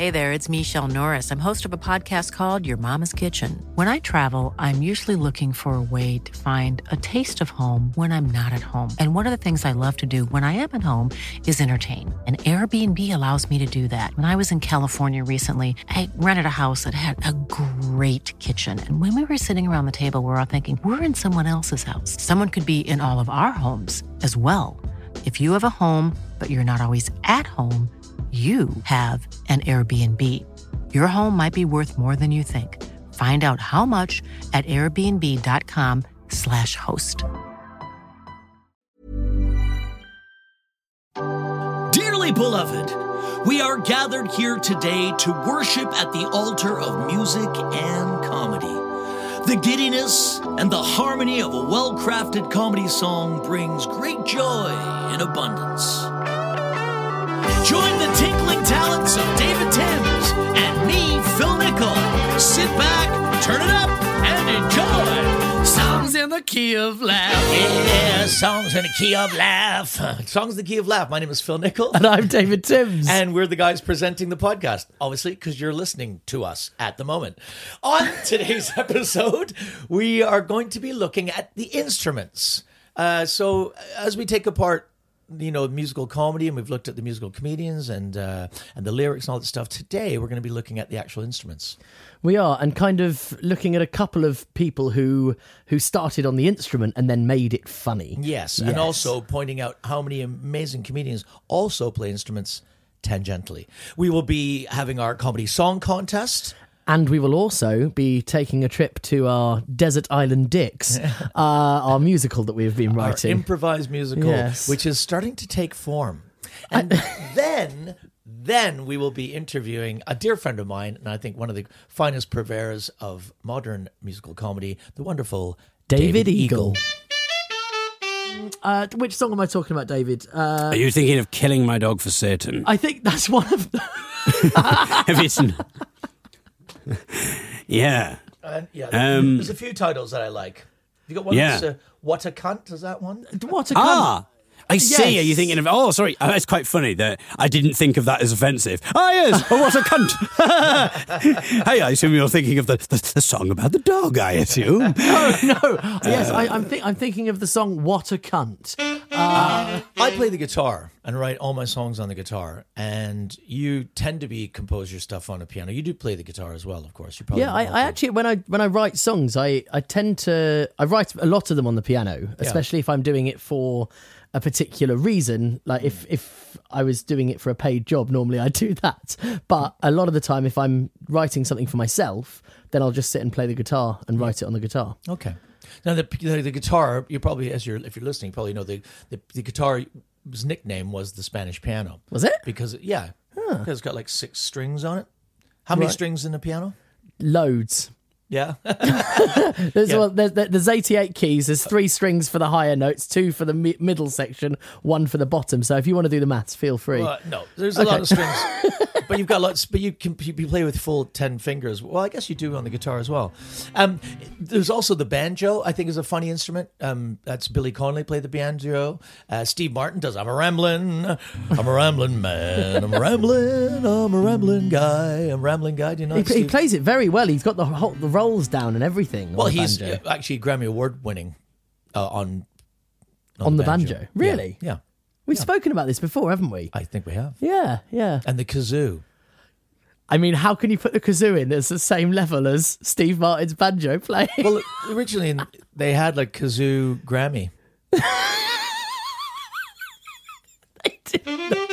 Hey there, it's Michelle Norris. I'm host of a podcast called Your Mama's Kitchen. When I travel, I'm usually looking for a way to find a taste of home when I'm not at home. And one of the things I love to do when I am at home is entertain. And Airbnb allows me to do that. When I was in California recently, I rented a house that had a great kitchen. And when we were sitting around the table, we were all thinking, we're in someone else's house. Someone could be in all of our homes as well. If you have a home, but you're not always at home, you have an Airbnb. Your home might be worth more than you think. Find out how much at airbnb.com/host. Dearly beloved, we are gathered here today to worship at the altar of music and comedy. The giddiness and the harmony of a well-crafted comedy song brings great joy in abundance. Join the tinkling talents of David Timms and me, Phil Nickel. Sit back, turn it up, and enjoy Songs in the Key of Laugh. Yeah, Songs in the Key of Laugh. Songs in the Key of Laugh. My name is Phil Nickel. And I'm David Timms. And we're the guys presenting the podcast, obviously, because you're listening to us at the moment. On today's episode, we are going to be looking at the instruments. So as we take apart musical comedy, and we've looked at the musical comedians and the lyrics and all that stuff. Today, we're going to be looking at the actual instruments. We are, and kind of looking at a couple of people who started on the instrument and then made it funny. Yes, and also pointing out how many amazing comedians also play instruments tangentially. We will be having our comedy song contest. And we will also be taking a trip to our Desert Island Dicks, our musical that we have been writing. Our improvised musical, which is starting to take form. And then we will be interviewing a dear friend of mine, and I think one of the finest purveyors of modern musical comedy, the wonderful David Eagle. Which song am I talking about, David? Are you thinking of Killing My Dog for Satan? I think that's one of them. If it's... Yeah. There's a few titles that I like. You got one that's What a Cunt, is that one? What a Cunt. I see. Are you thinking of... Oh, sorry. It's quite funny that I didn't think of that as offensive. Yes. Oh, what a cunt. Hey, I assume you're thinking of the song about the dog, I assume. No. Yes, I'm thinking of the song What a Cunt. I play the guitar and write all my songs on the guitar, and you tend to compose your stuff on a piano. You do play the guitar as well, of course. You probably I actually, when I write songs, I tend to... I write a lot of them on the piano, especially if I'm doing it for a particular reason. Like if I was doing it for a paid job, normally I do that. But a lot of the time, if I'm writing something for myself, then I'll just sit and play the guitar and write it on the guitar. Okay. Now the guitar, you probably, if you're listening, you probably know the guitar's nickname was the Spanish piano. Was it? Because because it's got like 6 strings on it. How many strings in the piano? Loads. Yeah. There's 88 keys. There's 3 strings for the higher notes, 2 for the middle section, 1 for the bottom. So if you want to do the maths, feel free. No, there's a lot of strings, but you've got lots. But you play with full 10 fingers. Well, I guess you do on the guitar as well. There's also the banjo. I think is a funny instrument. That's Billy Connolly played the banjo. Steve Martin does. I'm a rambling man. I'm a rambling guy. Do you know? He plays it very well. He's got the rolls down and everything. Well, he's actually Grammy Award winning on the banjo. Really? Yeah. We've spoken about this before, haven't we? I think we have. Yeah. And the kazoo. I mean, how can you put the kazoo in as the same level as Steve Martin's banjo playing? Well, originally they had like kazoo Grammy. They did not.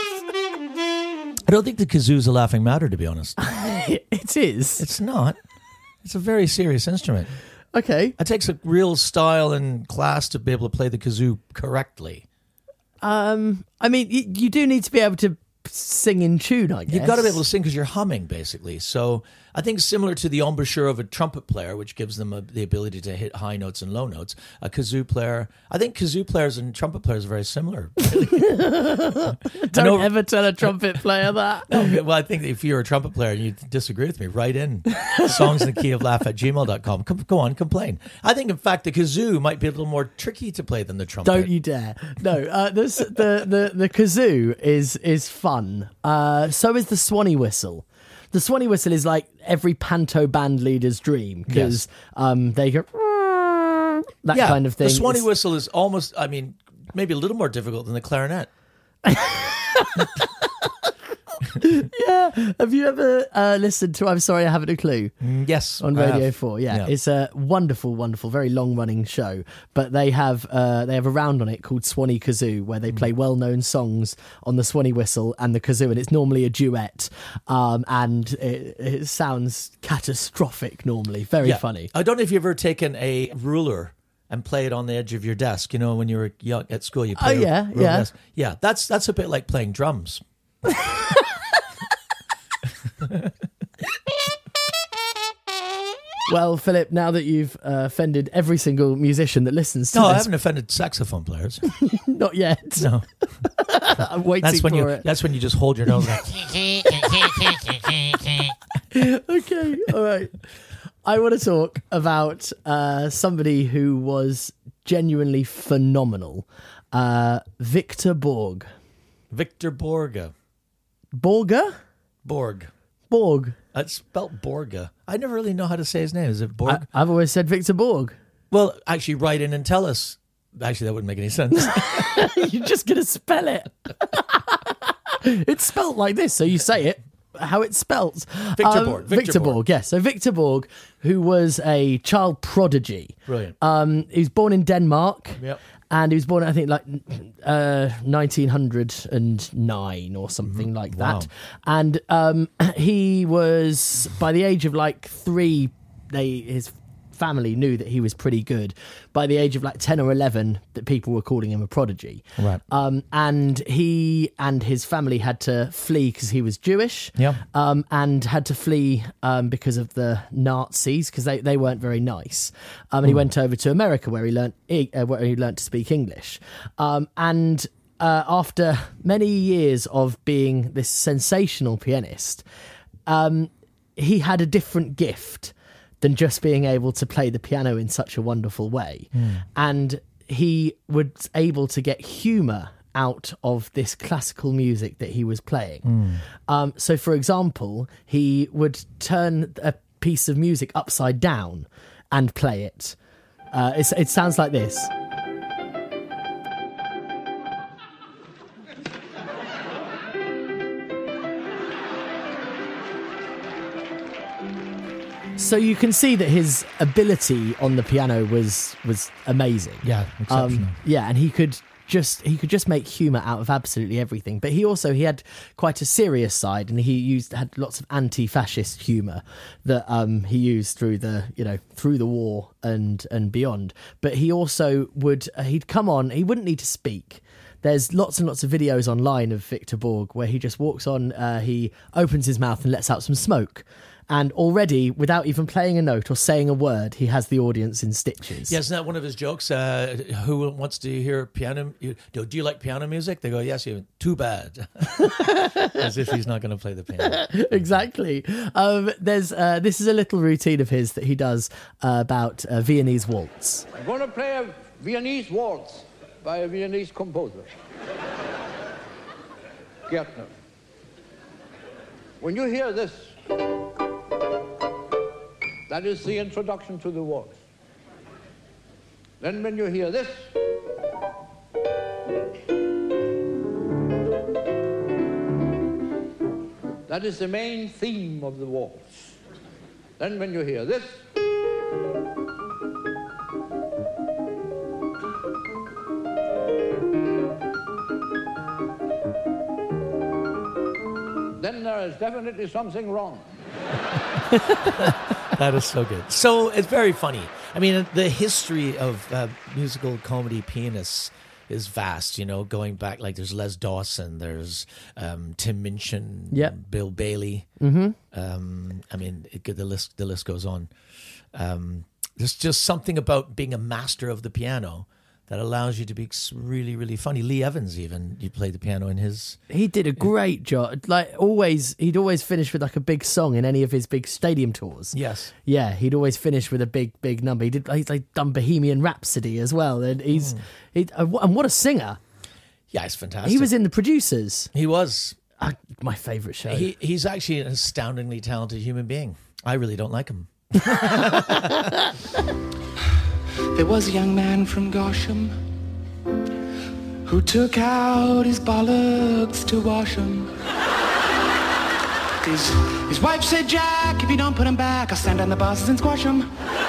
I don't think the kazoo's a laughing matter, to be honest. It is. It's not. It's a very serious instrument. Okay. It takes a real style and class to be able to play the kazoo correctly. I mean, you do need to be able to sing in tune, I guess. You've got to be able to sing because you're humming, basically. So I think similar to the embouchure of a trumpet player, which gives them the ability to hit high notes and low notes. A kazoo player, I think kazoo players and trumpet players are very similar. Don't ever tell a trumpet player that. Well, I think if you're a trumpet player and you disagree with me, write in songsinthekeyoflaugh@gmail.com. Go on, complain. I think, in fact, the kazoo might be a little more tricky to play than the trumpet. Don't you dare. No, the kazoo is fun. So is the Swanee whistle. The Swanee whistle is like every panto band leader's dream because they go that kind of thing. The Swanee whistle is almost, maybe a little more difficult than the clarinet. Yeah. Have you ever listened to I'm Sorry I Haven't a Clue? Yes. On Radio 4. Yeah. It's a wonderful, wonderful, very long running show. But they have a round on it called Swanee Kazoo where they play well-known songs on the Swanee whistle and the kazoo, and it's normally a duet. And it sounds catastrophic normally. Very funny. I don't know if you've ever taken a ruler and play it on the edge of your desk. You know, when you were young at school, you play desk. Yeah, that's a bit like playing drums. Well, Philip, now that you've offended every single musician that listens to this... No, I this... haven't offended saxophone players. Not yet. No. I'm waiting for it. That's when you just hold your nose like... Okay, all right. I want to talk about somebody who was genuinely phenomenal. Victor Borge. Victor Borge. Borge? Borg. It's spelled Borge. I never really know how to say his name. Is it Borg? I've always said Victor Borge. Well, actually, write in and tell us. Actually, that wouldn't make any sense. You're just going to spell it. It's spelt like this, so you say it how it's spelt. Victor Borge. Victor Borge, yes. So Victor Borge, who was a child prodigy. Brilliant. He was born in Denmark. Yep. And he was born, I think, 1909 or something like that. And he was, by the age of 3, his family knew that he was pretty good. By the age of 10 or 11, that people were calling him a prodigy. Right. And he and his family had to flee because he was Jewish. Yeah. And had to flee because of the Nazis because they weren't very nice. And he went over to America where he learnt to speak English. And after many years of being this sensational pianist, he had a different gift than just being able to play the piano in such a wonderful way. And he was able to get humour out of this classical music that he was playing. So, for example, he would turn a piece of music upside down and play it. It sounds like this. So you can see that his ability on the piano was amazing. Yeah, exceptional. And he could just make humour out of absolutely everything. But he had quite a serious side, and he had lots of anti-fascist humour that he used through the war and beyond. But he also he'd come on. He wouldn't need to speak. There's lots and lots of videos online of Victor Borge where he just walks on, he opens his mouth and lets out some smoke. And already, without even playing a note or saying a word, he has the audience in stitches. Yeah, isn't that one of his jokes? Who wants to hear piano? Do you like piano music? They go, yes, you. Too bad. As if he's not going to play the piano. Exactly. This is a little routine of his that he does about Viennese waltz. I'm going to play a Viennese waltz by a Viennese composer, Gertner. When you hear this, that is the introduction to the waltz. Then when you hear this, that is the main theme of the waltz. Then when you hear this, then there is definitely something wrong. That is so good. So it's very funny. I mean, the history of musical comedy pianists vast. You know, going back, like there's Les Dawson, there's Tim Minchin, Yep. Bill Bailey. Mm-hmm. I mean, the list goes on. There's just something about being a master of the piano that allows you to be really, really funny. Lee Evans, even, you played the piano in his... He did a great job. Like he'd always finish with like a big song in any of his big stadium tours. Yes. Yeah, he'd always finish with a big number. He's like done Bohemian Rhapsody as well, and and what a singer! Yeah, he's fantastic. He was in The Producers. He was. My favourite show. He's actually an astoundingly talented human being. I really don't like him. There was a young man from Gosham who took out his bollocks to wash 'em. His wife said, Jack, if you don't put 'em back, I'll stand on the buses and squash 'em.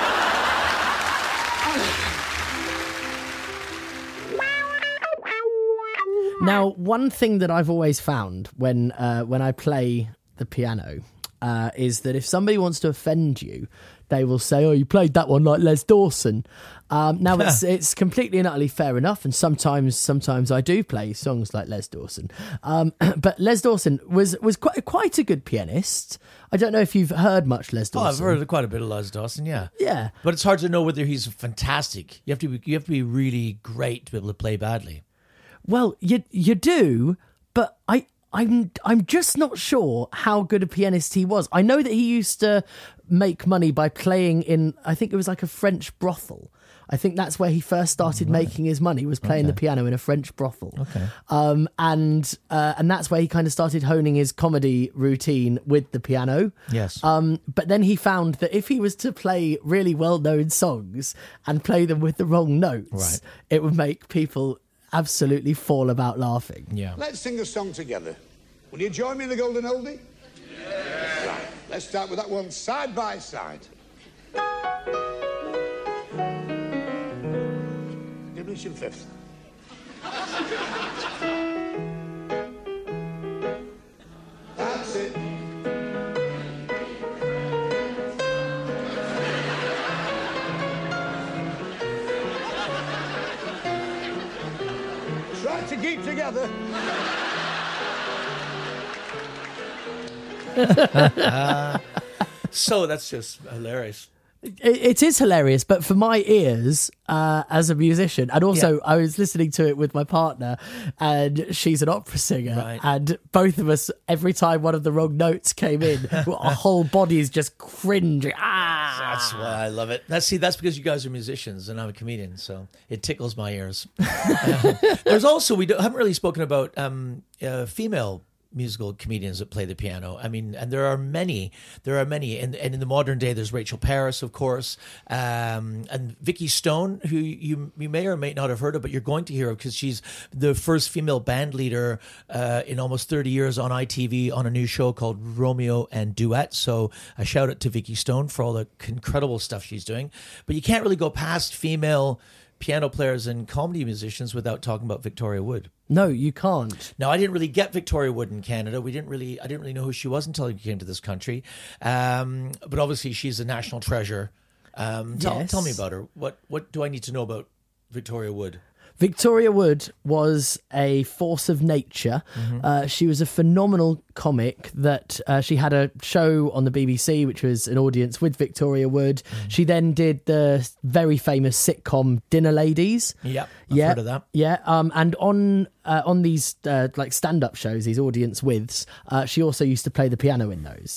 Now, one thing that I've always found when I play the piano is that if somebody wants to offend you, they will say, "Oh, you played that one like Les Dawson." Now, it's completely and utterly fair enough, and sometimes I do play songs like Les Dawson. But Les Dawson was quite a good pianist. I don't know if you've heard much Les Dawson. Oh, I've heard quite a bit of Les Dawson, yeah. Yeah. But it's hard to know whether he's fantastic. You have to be really great to be able to play badly. Well, you do, but I'm just not sure how good a pianist he was. I know that he used to make money by playing in, I think it was like a French brothel. I think that's where he first started making his money, was playing the piano in a French brothel. Okay. And that's where he kind of started honing his comedy routine with the piano. Yes. But then he found that if he was to play really well-known songs and play them with the wrong notes, Right. it would make people absolutely fall about laughing. Yeah. Let's sing a song together. Will you join me in the Golden Oldie? Yeah. Right. Let's start with that one, Side by Side. Diminution fifth. That's it. Try to keep together. So that's just hilarious. It is hilarious, but for my ears, as a musician, and also I was listening to it with my partner, and she's an opera singer, Right. and both of us, every time one of the wrong notes came in, our whole bodies just cringing. That's why I love it. That's because you guys are musicians and I'm a comedian, so it tickles my ears. There's also, haven't really spoken about female musical comedians that play the piano. I mean, and there are many. And in the modern day, there's Rachel Paris, of course, and Vicky Stone, who you may or may not have heard of, but you're going to hear of because she's the first female band leader in almost 30 years on ITV on a new show called Romeo and Duet. So a shout out to Vicky Stone for all the incredible stuff she's doing. But you can't really go past female piano players and comedy musicians without talking about Victoria Wood. No, you can't. Now, I didn't really get Victoria Wood in Canada. I didn't really know who she was until I came to this country. But obviously, she's a national treasure. Tell me about her. What do I need to know about Victoria Wood? Victoria Wood was a force of nature. She was a phenomenal comic that she had a show on the BBC, which was an audience with Victoria Wood. She then did the very famous sitcom Dinner Ladies. Yep, I've heard of that. Yeah, and on these like stand-up shows, these audience withs, she also used to play the piano in those.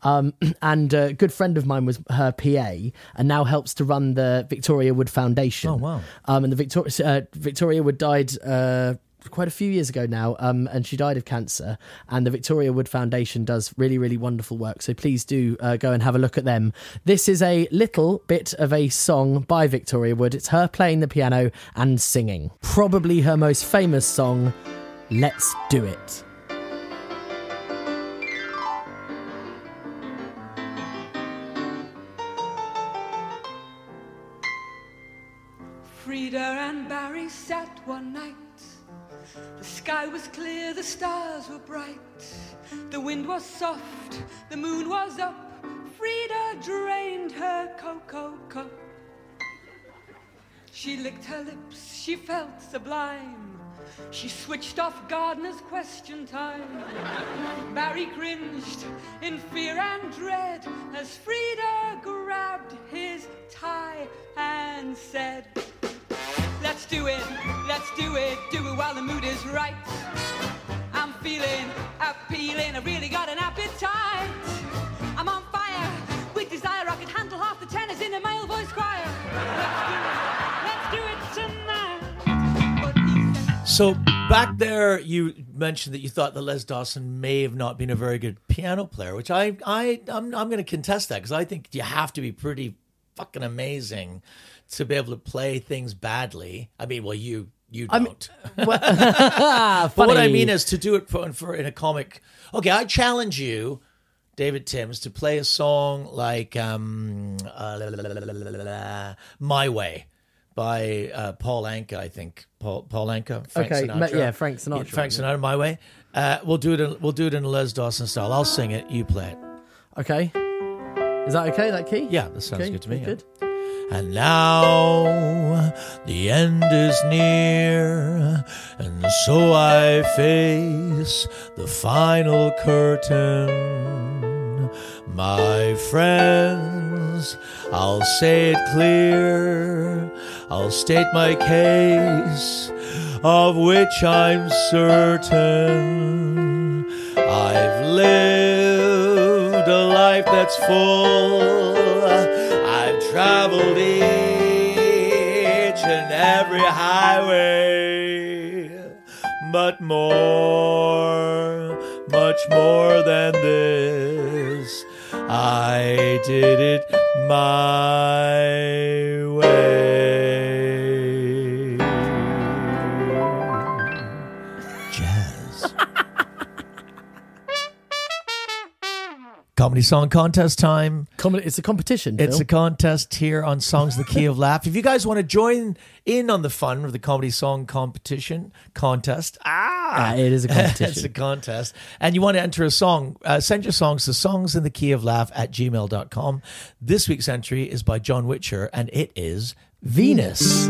And a good friend of mine was her PA and now helps to run the Victoria Wood Foundation. Oh, wow. And the Victoria Wood died quite a few years ago now, and she died of cancer, and the Victoria Wood Foundation does really, really wonderful work, so please do go and have a look at them. This is a little bit of a song by Victoria Wood. It's her playing the piano and singing. Probably her most famous song, Let's Do It. Frida and Barry sat one night. The sky was clear, the stars were bright. The wind was soft, the moon was up. Frida drained her cocoa cup. She licked her lips, she felt sublime. She switched off Gardner's question time. Barry cringed in fear and dread as Frida grabbed his tie and said, let's do it while the mood is right. I'm feeling appealing, I really got an appetite. I'm on fire with desire, I can handle half the tenors in a male voice choir. Let's do it tonight. But he said, So back there, you mentioned that you thought that Les Dawson may have not been a very good piano player, which I'm going to contest that, because I think you have to be pretty fucking amazing to be able to play things badly. I mean, well, you don't. But what I mean is to do it for in a comic. Okay, I challenge you, David Timms, to play a song like My Way by Paul Anka, I think. Paul Anka, Frank Sinatra. Yeah, Frank Sinatra. Frank Sinatra, My Way. We'll do it in a Les Dawson style. I'll sing it, you play it. Okay. Is that okay, that key? Yeah, that sounds good to me. Good. And now the end is near, and so I face the final curtain. My friends, I'll say it clear, I'll state my case, of which I'm certain. I've lived a life that's full, I've traveled each and every highway, but more, much more than this, I did it my way. Jazz. Comedy Song Contest time. It's a competition, Phil. It's a contest here on Songs the Key of Laugh. If you guys want to join in on the fun of the Comedy Song Contest, it is a competition. It's a contest. And you want to enter a song, send your songs to songsinthekeyoflaugh@gmail.com. This week's entry is by John Witcher, and it is Venus.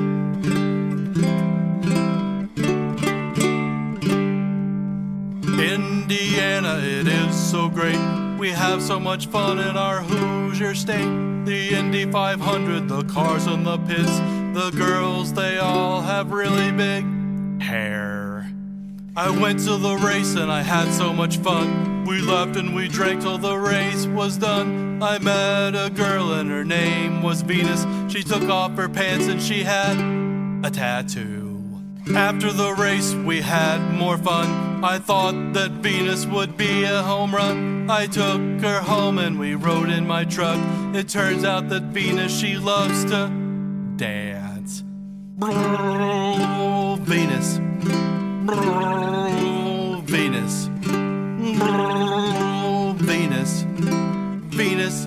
Indiana, it is so great. We have so much fun in our Hoosier state. The Indy 500, the cars and the pits, the girls, they all have really big hair. I went to the race and I had so much fun. We laughed and we drank till the race was done. I met a girl and her name was Venus. She took off her pants and she had a tattoo. After the race we had more fun. I thought that Venus would be a home run. I took her home and we rode in my truck. It turns out that Venus, she loves to dance. Venus. Venus. Venus. Venus.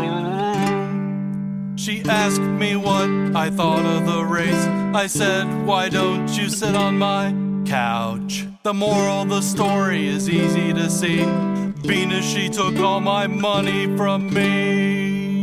She asked me what I thought of the race. I said, why don't you sit on my couch? The moral of the story is easy to see. Venus, she took all my money from me.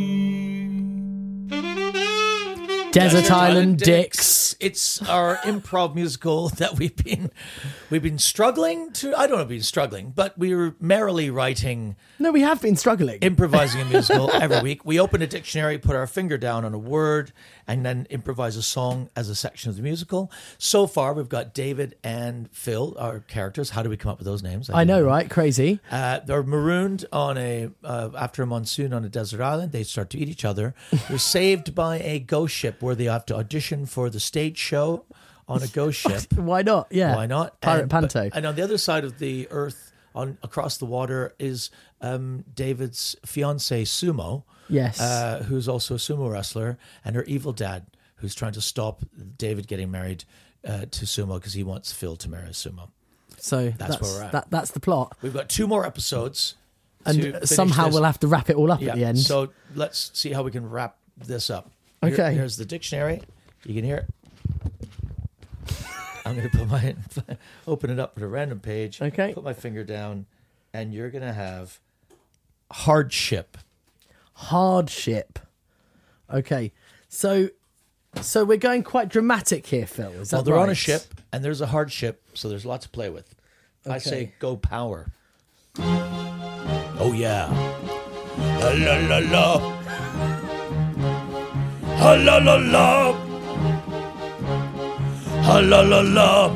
Desert Island Dicks. It's our improv musical that we've been struggling to. I don't know if we've been struggling, but we were merrily writing. No, we have been struggling. Improvising a musical every week. We open a dictionary, put our finger down on a word, and then improvise a song as a section of the musical. So far, we've got David and Phil, our characters. How do we come up with those names? I know, right? Crazy. They're marooned on after a monsoon on a desert island. They start to eat each other. They're saved by a ghost ship where they have to audition for the stage show on a ghost ship. Why not? Yeah. Why not? Pirate Panto. And on the other side of the earth, across the water, is David's fiancée, Sumo. Yes. Who's also a sumo wrestler, and her evil dad, who's trying to stop David getting married to Sumo because he wants Phil to marry Sumo. So that's where we're at. That's the plot. We've got 2 more episodes. And somehow we'll have to wrap it all up at the end. So let's see how we can wrap this up. Okay. Here's the dictionary. You can hear it. I'm going to open it up at a random page. Okay. Put my finger down, and you're going to have hardship. Hardship. Okay. So So we're going quite dramatic here, Phil. Is that Well, they're on a right? ship, and there's a hard ship, so there's a lot to play with. I say go power. Oh, yeah. La la la la. La la la la. La la la la.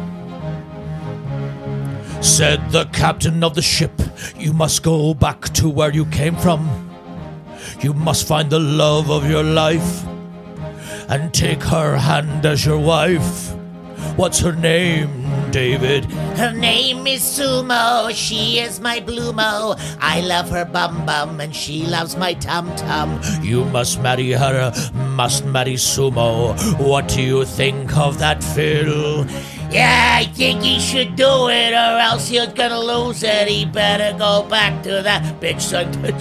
Said the captain of the ship, you must go back to where you came from. You must find the love of your life and take her hand as your wife. What's her name, David? Her name is Sumo, she is my Blumo. I love her bum bum and she loves my tum tum. You must marry her, must marry Sumo. What do you think of that, Phil? Yeah, I think he should do it or else he's gonna lose it. He better go back to that bitch son to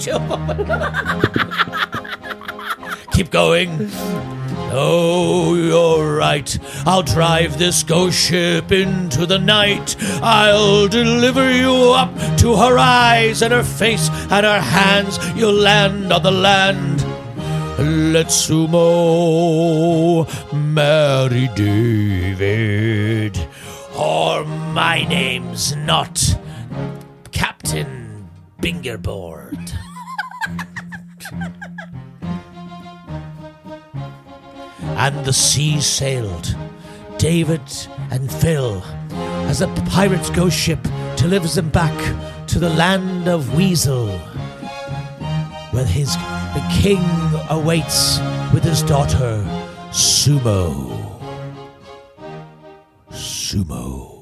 Keep going. Oh, you're right. I'll drive this ghost ship into the night. I'll deliver you up to her eyes and her face and her hands. You'll land on the land. Let Sumo marry David. Or my name's not Captain Bingerboard. And the sea sailed, David and Phil, as the pirate's ghost ship delivers them back to the land of Weasel, where the king awaits with his daughter, Sumo. Sumo.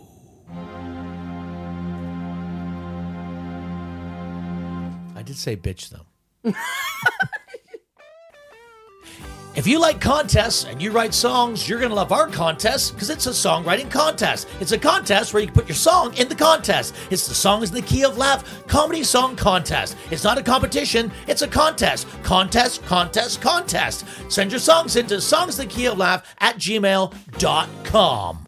I did say bitch, though. If you like contests and you write songs, you're going to love our contest because it's a songwriting contest. It's a contest where you can put your song in the contest. It's the Songs in the Key of Laugh Comedy Song Contest. It's not a competition, it's a contest. Contest, contest, contest. Send your songs into songsinthekeyoflaugh@gmail.com.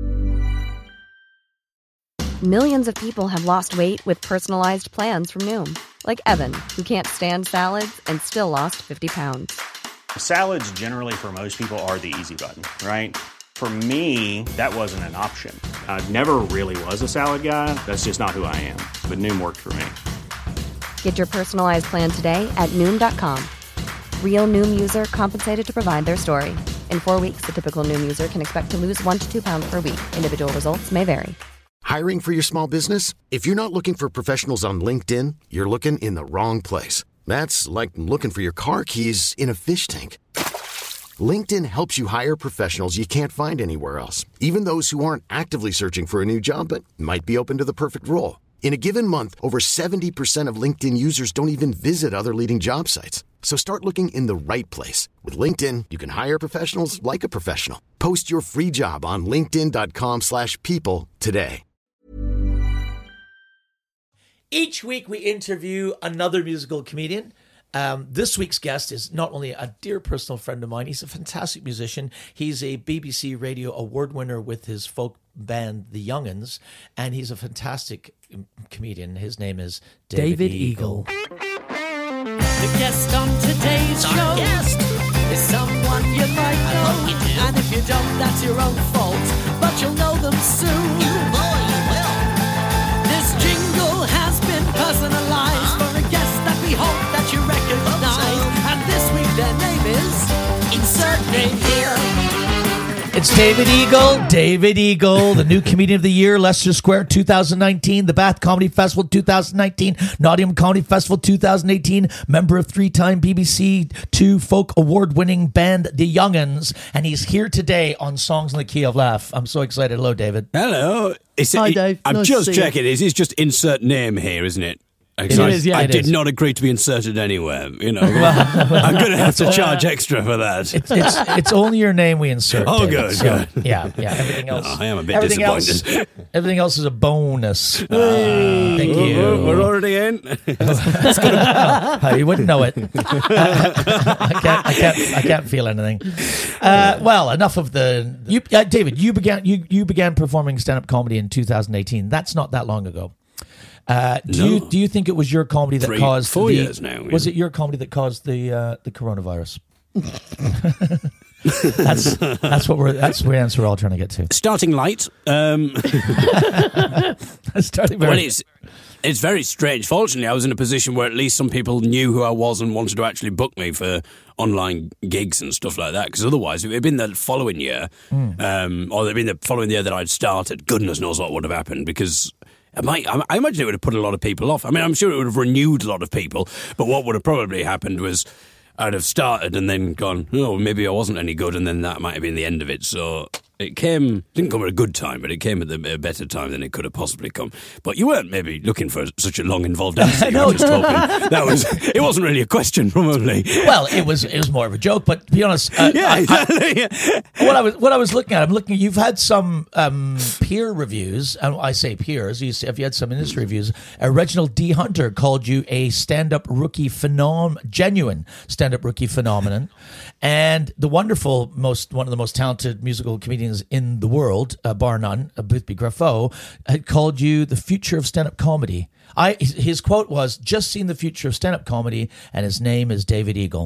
Millions of people have lost weight with personalized plans from Noom. Like Evan, who can't stand salads and still lost 50 pounds. Salads generally for most people are the easy button, right? For me, that wasn't an option. I never really was a salad guy. That's just not who I am. But Noom worked for me. Get your personalized plan today at Noom.com. Real Noom user compensated to provide their story. In 4 weeks, the typical Noom user can expect to lose 1 to 2 pounds per week. Individual results may vary. Hiring for your small business? If you're not looking for professionals on LinkedIn, you're looking in the wrong place. That's like looking for your car keys in a fish tank. LinkedIn helps you hire professionals you can't find anywhere else, even those who aren't actively searching for a new job but might be open to the perfect role. In a given month, over 70% of LinkedIn users don't even visit other leading job sites. So start looking in the right place. With LinkedIn, you can hire professionals like a professional. Post your free job on linkedin.com/people today. Each week we interview another musical comedian. This week's guest is not only a dear personal friend of mine, he's a fantastic musician. He's a BBC Radio Award winner with his folk band, The Young'uns, and he's a fantastic comedian. His name is David Eagle. The guest on today's show is someone you might know. And if you don't, that's your own fault. But you'll know them soon. You will. This jingle has been personalized for a guest that we hope that you recognize. And this week their name is Insert Name Here. It's David Eagle, the new comedian of the year, Leicester Square 2019, the Bath Comedy Festival 2019, Nottingham Comedy Festival 2018, member of 3-time BBC 2 folk award-winning band, The Young'uns, and he's here today on Songs in the Key of Laugh. I'm so excited. Hello, David. Hello. Hi, Dave. I'm Nice just to see you. checking. It is just insert name here, isn't it? It is, yeah, I it did is. not agree to be inserted anywhere. You know, I'm going to have to charge extra for that. It's only your name we insert. Oh, David. good, So, good. Yeah. Everything else. I am a bit disappointed. Everything else is a bonus. Thank you. We're already in. You wouldn't know it. I can't feel anything. Well, enough of the. David, you began performing stand-up comedy in 2018. That's not that long ago. Do you think it was your comedy that caused 4 years now? Was it your comedy that caused the coronavirus? That's the answer we're all trying to get to. Starting light. Starting Well, it's very strange. Fortunately, I was in a position where at least some people knew who I was and wanted to actually book me for online gigs and stuff like that. Because otherwise, if it had been the following year, or it had been the following year that I'd started, goodness knows what would have happened. Because I imagine it would have put a lot of people off. I mean, I'm sure it would have renewed a lot of people. But what would have probably happened was I'd have started and then gone, oh, maybe I wasn't any good, and then that might have been the end of it. So it didn't come at a good time, but it came at a better time than it could have possibly come. But you weren't maybe looking for such a long, involved answer. You were just hoping. It wasn't really a question, probably. Well, it was more of a joke, but to be honest, exactly. What I was looking at, you've had some peer reviews, and I say peers, if you had some industry reviews. Reginald D. Hunter called you a stand-up rookie genuine stand-up rookie phenomenon, and the wonderful, one of the most talented musical comedians in the world, bar none, Boothby Graffoe, had called you the future of stand-up comedy. His quote was, "Just seen the future of stand-up comedy, and his name is David Eagle."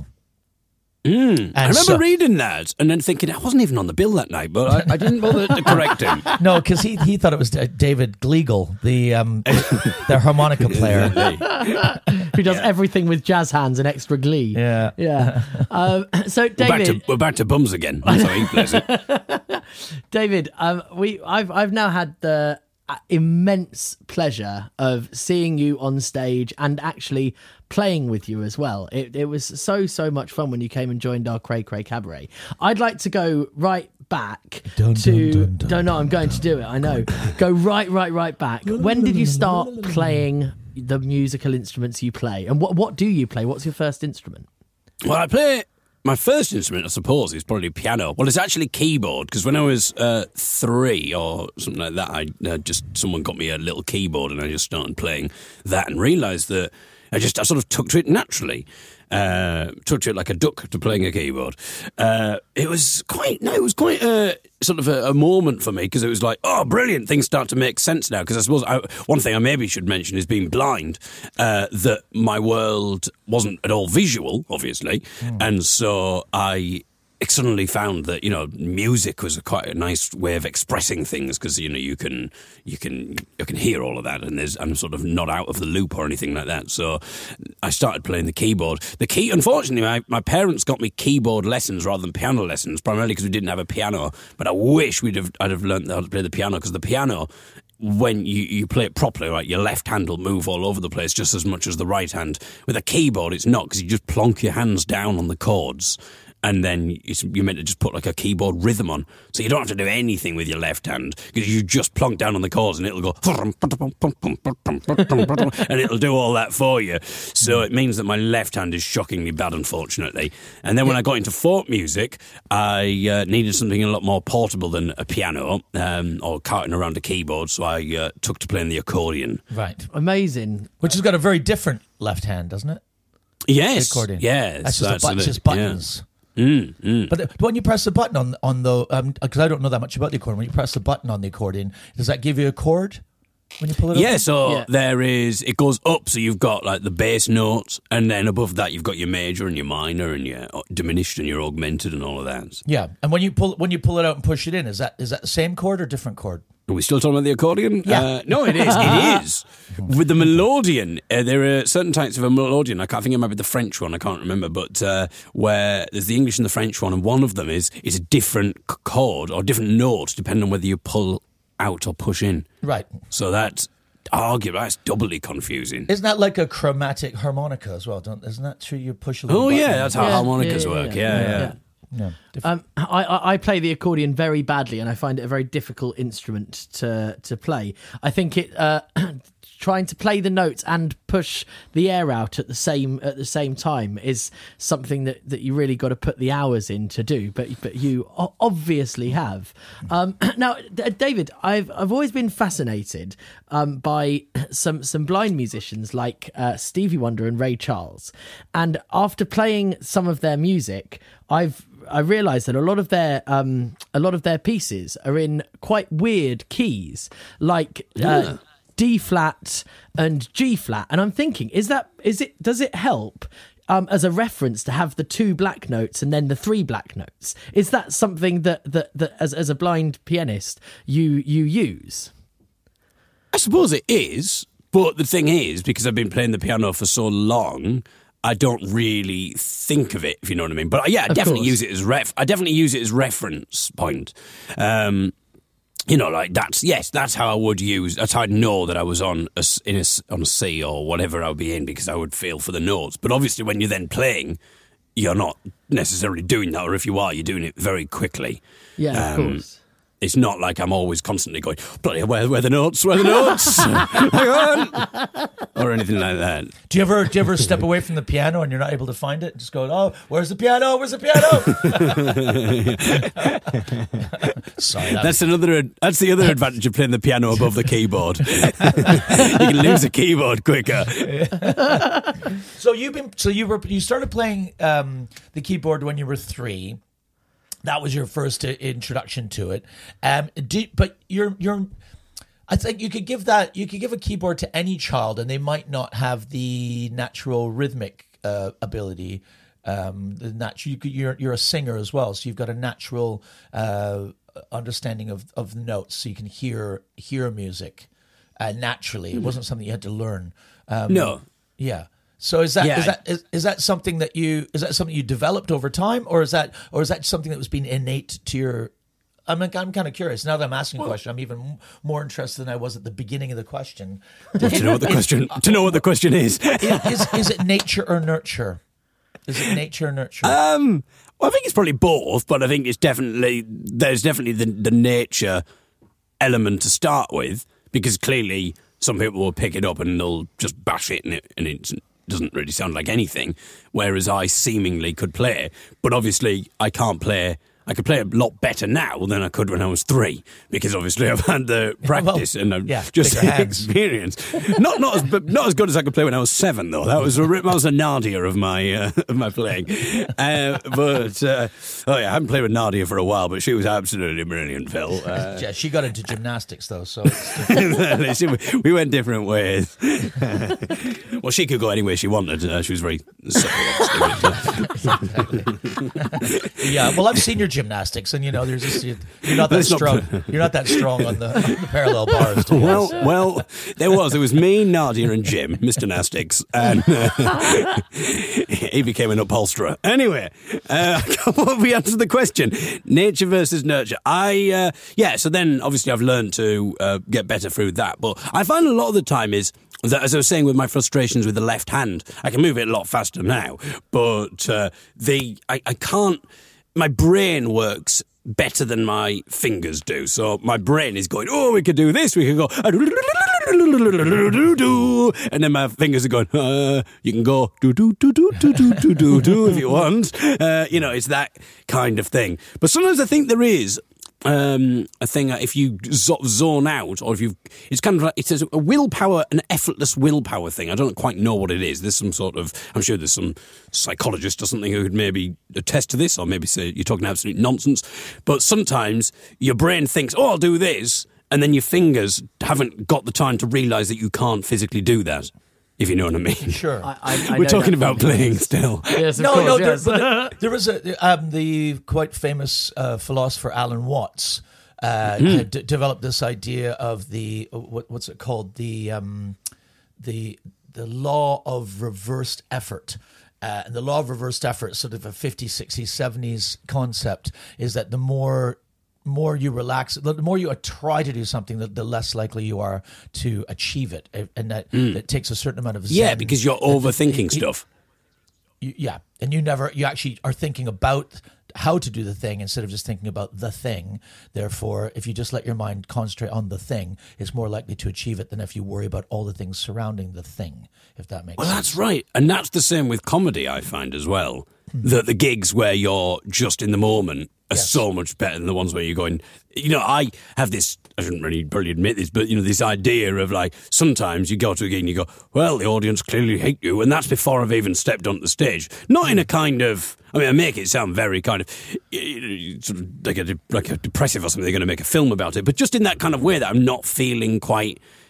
I remember reading that and then thinking I wasn't even on the bill that night, but I didn't bother to correct him. No, because he thought it was David Gleagle, the harmonica player. Who does everything with jazz hands and extra glee. Yeah. So, David... We're back to bums again. That's how he plays it. David, I've now had the immense pleasure of seeing you on stage and actually playing with you as well. It was so much fun when you came and joined our Cray Cray Cabaret. I'd like to go right back Don't know, I'm going to do it, I know. Go right back. When did you start playing the musical instruments you play? And what do you play? What's your first instrument? Well, I play... My first instrument, I suppose, is probably piano. Well, it's actually keyboard, because when I was 3 or something like that, someone got me a little keyboard and I just started playing that and realised that I sort of took to it naturally. Took to it like a duck to playing a keyboard. It was quite a sort of a moment for me, because it was like, oh, brilliant, things start to make sense now. Because I suppose one thing I maybe should mention is being blind, that my world wasn't at all visual, obviously, and so I suddenly found that music was quite a nice way of expressing things, because you can hear all of that, and I'm sort of not out of the loop or anything like that. So I started playing the keyboard. Unfortunately, my parents got me keyboard lessons rather than piano lessons, primarily because we didn't have a piano. But I wish I'd have learned how to play the piano, because the piano, when you play it properly, right, your left hand will move all over the place just as much as the right hand. With a keyboard, it's not, because you just plonk your hands down on the chords, and then you're meant to just put like a keyboard rhythm on. So you don't have to do anything with your left hand, because you just plonk down on the chords and it'll go and it'll do all that for you. So it means that my left hand is shockingly bad, unfortunately. And then when I got into folk music, I needed something a lot more portable than a piano or carting around a keyboard. So I took to playing the accordion. Right. Amazing. Which has got a very different left hand, doesn't it? Yes. The accordion. Yes. That's just buttons. Yeah. But when you press the button on the, because I don't know that much about the accordion, when you press the button on the accordion, does that give you a chord when you pull it up? Yeah, so it goes up, so you've got like the bass notes, and then above that you've got your major and your minor and your diminished and your augmented and all of that. Yeah, and when you pull it out and push it in, is that the same chord or different chord? Are we still talking about the accordion? Yeah. No, it is. It is. With the melodeon, there are certain types of a melodeon. I think it might be the French one. I can't remember. But where there's the English and the French one, and one of them is a different chord or different note depending on whether you pull out or push in. Right. So that's doubly confusing. Isn't that like a chromatic harmonica as well? Isn't that true? You push a little Oh, button yeah, that's how harmonicas work. Yeah. Yeah. I play the accordion very badly, and I find it a very difficult instrument to play. I think it trying to play the notes and push the air out at the same time is something that you really got to put the hours in to do. But you obviously have. Now, David, I've always been fascinated by some blind musicians like Stevie Wonder and Ray Charles, and after playing some of their music, I realised that a lot of their pieces are in quite weird keys, like D flat and G flat, and I'm thinking, does it help as a reference to have the 2 black notes and then the 3 black notes. Is that something that as a blind pianist you use? I suppose it is, but the thing is, because I've been playing the piano for so long, I don't really think of it, if you know what I mean. But yeah, I definitely use it as reference point. Like that's how I would use. That's how I'd know that I was on a C or whatever I would be in, because I would feel for the notes. But obviously, when you're then playing, you're not necessarily doing that, or if you are, you're doing it very quickly. Yeah, of course. It's not like I'm always constantly going, bloody hell, where the notes? Hang on. Or anything like that. Do you ever step away from the piano and you're not able to find it? Just go, oh, where's the piano? Where's the piano? Sorry. That's the other advantage of playing the piano above the keyboard. You can lose the keyboard quicker. So you started playing the keyboard when you were 3. That was your first introduction to it. But I think you could give a keyboard to any child, and they might not have the natural rhythmic ability. You're a singer as well, so you've got a natural understanding of notes, so you can hear music naturally. It wasn't something you had to learn. No. Yeah. So is that something that you developed over time, or is that something that was being innate to your? I'm kind of curious. Now that I'm asking a question, I'm even more interested than I was at the beginning of the question. To know what the question is. Is it nature or nurture? Is it nature or nurture? Well, I think it's probably both, but I think there's definitely the nature element to start with, because clearly some people will pick it up and they'll just bash it and it doesn't really sound like anything, whereas I seemingly could play. But obviously I can't play. I could play a lot better now than I could when I was 3, because obviously I've had the practice and I've just the experience. Not as good as I could play when I was 7, though. That was a Nadia of my playing. I haven't played with Nadia for a while, but she was absolutely brilliant, Phil. Yeah, she got into gymnastics though, so we went different ways. Well, she could go any way she wanted. She was very Yeah, well, I've seen your gymnastics, and there's just you're not that strong. You're not that strong on the parallel bars. Well, there was me, Nadia, and Jim, Mr. Nastics, and he became an upholsterer. Anyway, we answered the question: nature versus nurture. So then obviously I've learned to get better through that, but I find a lot of the time is that, as I was saying, with my frustrations with the left hand, I can move it a lot faster now, but I can't. My brain works better than my fingers do. So my brain is going, oh, we could do this. We could go, and then my fingers are going, you can go do if you want. It's that kind of thing. But sometimes I think there is a thing if you zone out, or it's kind of like it's a willpower, an effortless willpower thing. I don't quite know what it is. There's some sort of, I'm sure there's some psychologist or something who could maybe attest to this, or maybe say you're talking absolute nonsense. But sometimes your brain thinks, oh, I'll do this, and then your fingers haven't got the time to realise that you can't physically do that. If you know what I mean. Sure. We're talking about playing still. Yes, of course. Yes. There was the quite famous philosopher Alan Watts had developed this idea of the what's it called, the law of reversed effort. And the law of reversed effort, sort of a 50s, 60s, 70s concept, is that the more you relax, the more you try to do something, the less likely you are to achieve it, and that takes a certain amount of zen. Yeah, because you're overthinking stuff. And you actually are thinking about how to do the thing instead of just thinking about the thing. Therefore, if you just let your mind concentrate on the thing, it's more likely to achieve it than if you worry about all the things surrounding the thing, if that makes sense. Well, that's right. And that's the same with comedy, I find, as well. That the gigs where you're just in the moment are so much better than the ones where you're going, I have this, I shouldn't really probably admit this, but, this idea of like, sometimes you go to a gig and you go, well, the audience clearly hate you, and that's before I've even stepped onto the stage. Not in a kind of, I make it sound very kind of, sort of like a depressive or something, they're going to make a film about it, but just in that kind of way that I'm not feeling quite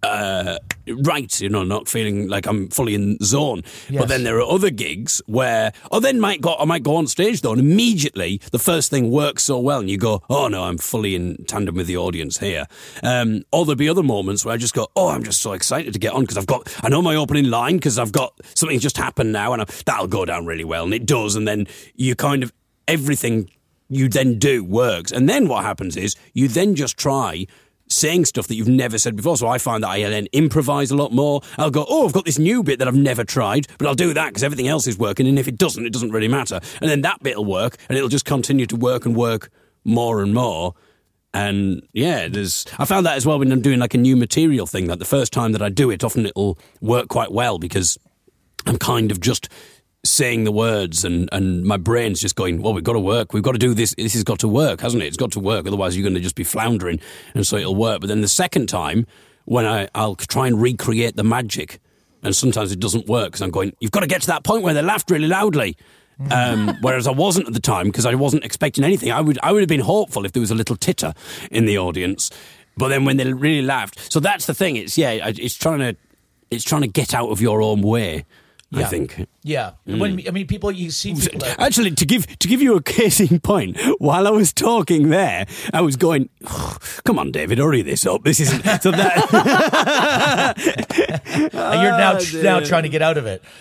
right, not feeling like I'm fully in zone. Yes. But then there are other gigs where, I might go on stage though, and immediately the first thing works so well, and you go, oh no, I'm fully in tandem with the audience here. Or there'll be other moments where I just go, oh, I'm just so excited to get on because I know my opening line because I've got something just happened now, and that'll go down really well, and it does, and then you kind of everything you then do works, and then what happens is you then just try saying stuff that you've never said before. So I find that I then improvise a lot more. I'll go, oh, I've got this new bit that I've never tried, but I'll do that because everything else is working, and if it doesn't really matter. And then that bit will work, and it'll just continue to work and work more and more. And yeah, I found that as well when I'm doing like a new material thing, that the first time that I do it, often it'll work quite well because I'm kind of just saying the words and my brain's just going, well, we've got to work. We've got to do this. This has got to work, hasn't it? It's got to work. Otherwise, you're going to just be floundering. And so it'll work. But then the second time, when I'll try and recreate the magic, and sometimes it doesn't work because I'm going, you've got to get to that point where they laughed really loudly. Whereas I wasn't at the time because I wasn't expecting anything. I would have been hopeful if there was a little titter in the audience. But then when they really laughed. So that's the thing. It's trying to get out of your own way. I think. Yeah. People, you see people that... Actually, to give you a case in point, while I was talking there, I was going, oh, come on, David, hurry this up. This isn't... So that... And you're now trying to get out of it.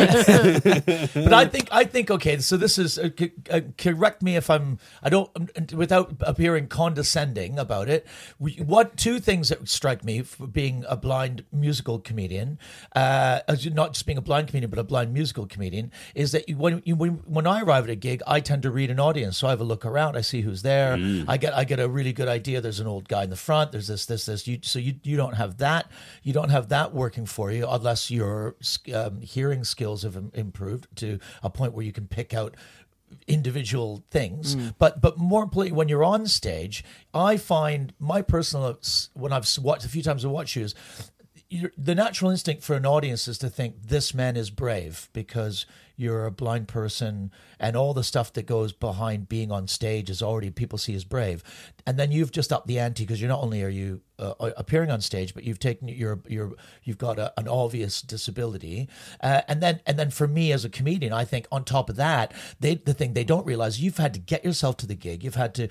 But I think, okay, so this is... correct me if I don't... Without appearing condescending about it, two things that strike me for being a blind musical comedian, not just being a blind comedian, but a blind musical comedian, is that when I arrive at a gig, I tend to read an audience. So I have a look around, I see who's there. I get a really good idea. There's an old guy in the front. There's this. So you don't have that. You don't have that working for you unless your hearing skills have improved to a point where you can pick out individual things. But more importantly, when you're on stage, I find my personal, when I've watched a few times, I watch you, is the natural instinct for an audience is to think this man is brave because you're a blind person, and all the stuff that goes behind being on stage is already people see as brave. And then you've just upped the ante because you're not only are you appearing on stage, but you've taken you've got an obvious disability. And then for me as a comedian, I think on top of that, the thing they don't realize, you've had to get yourself to the gig. You've had to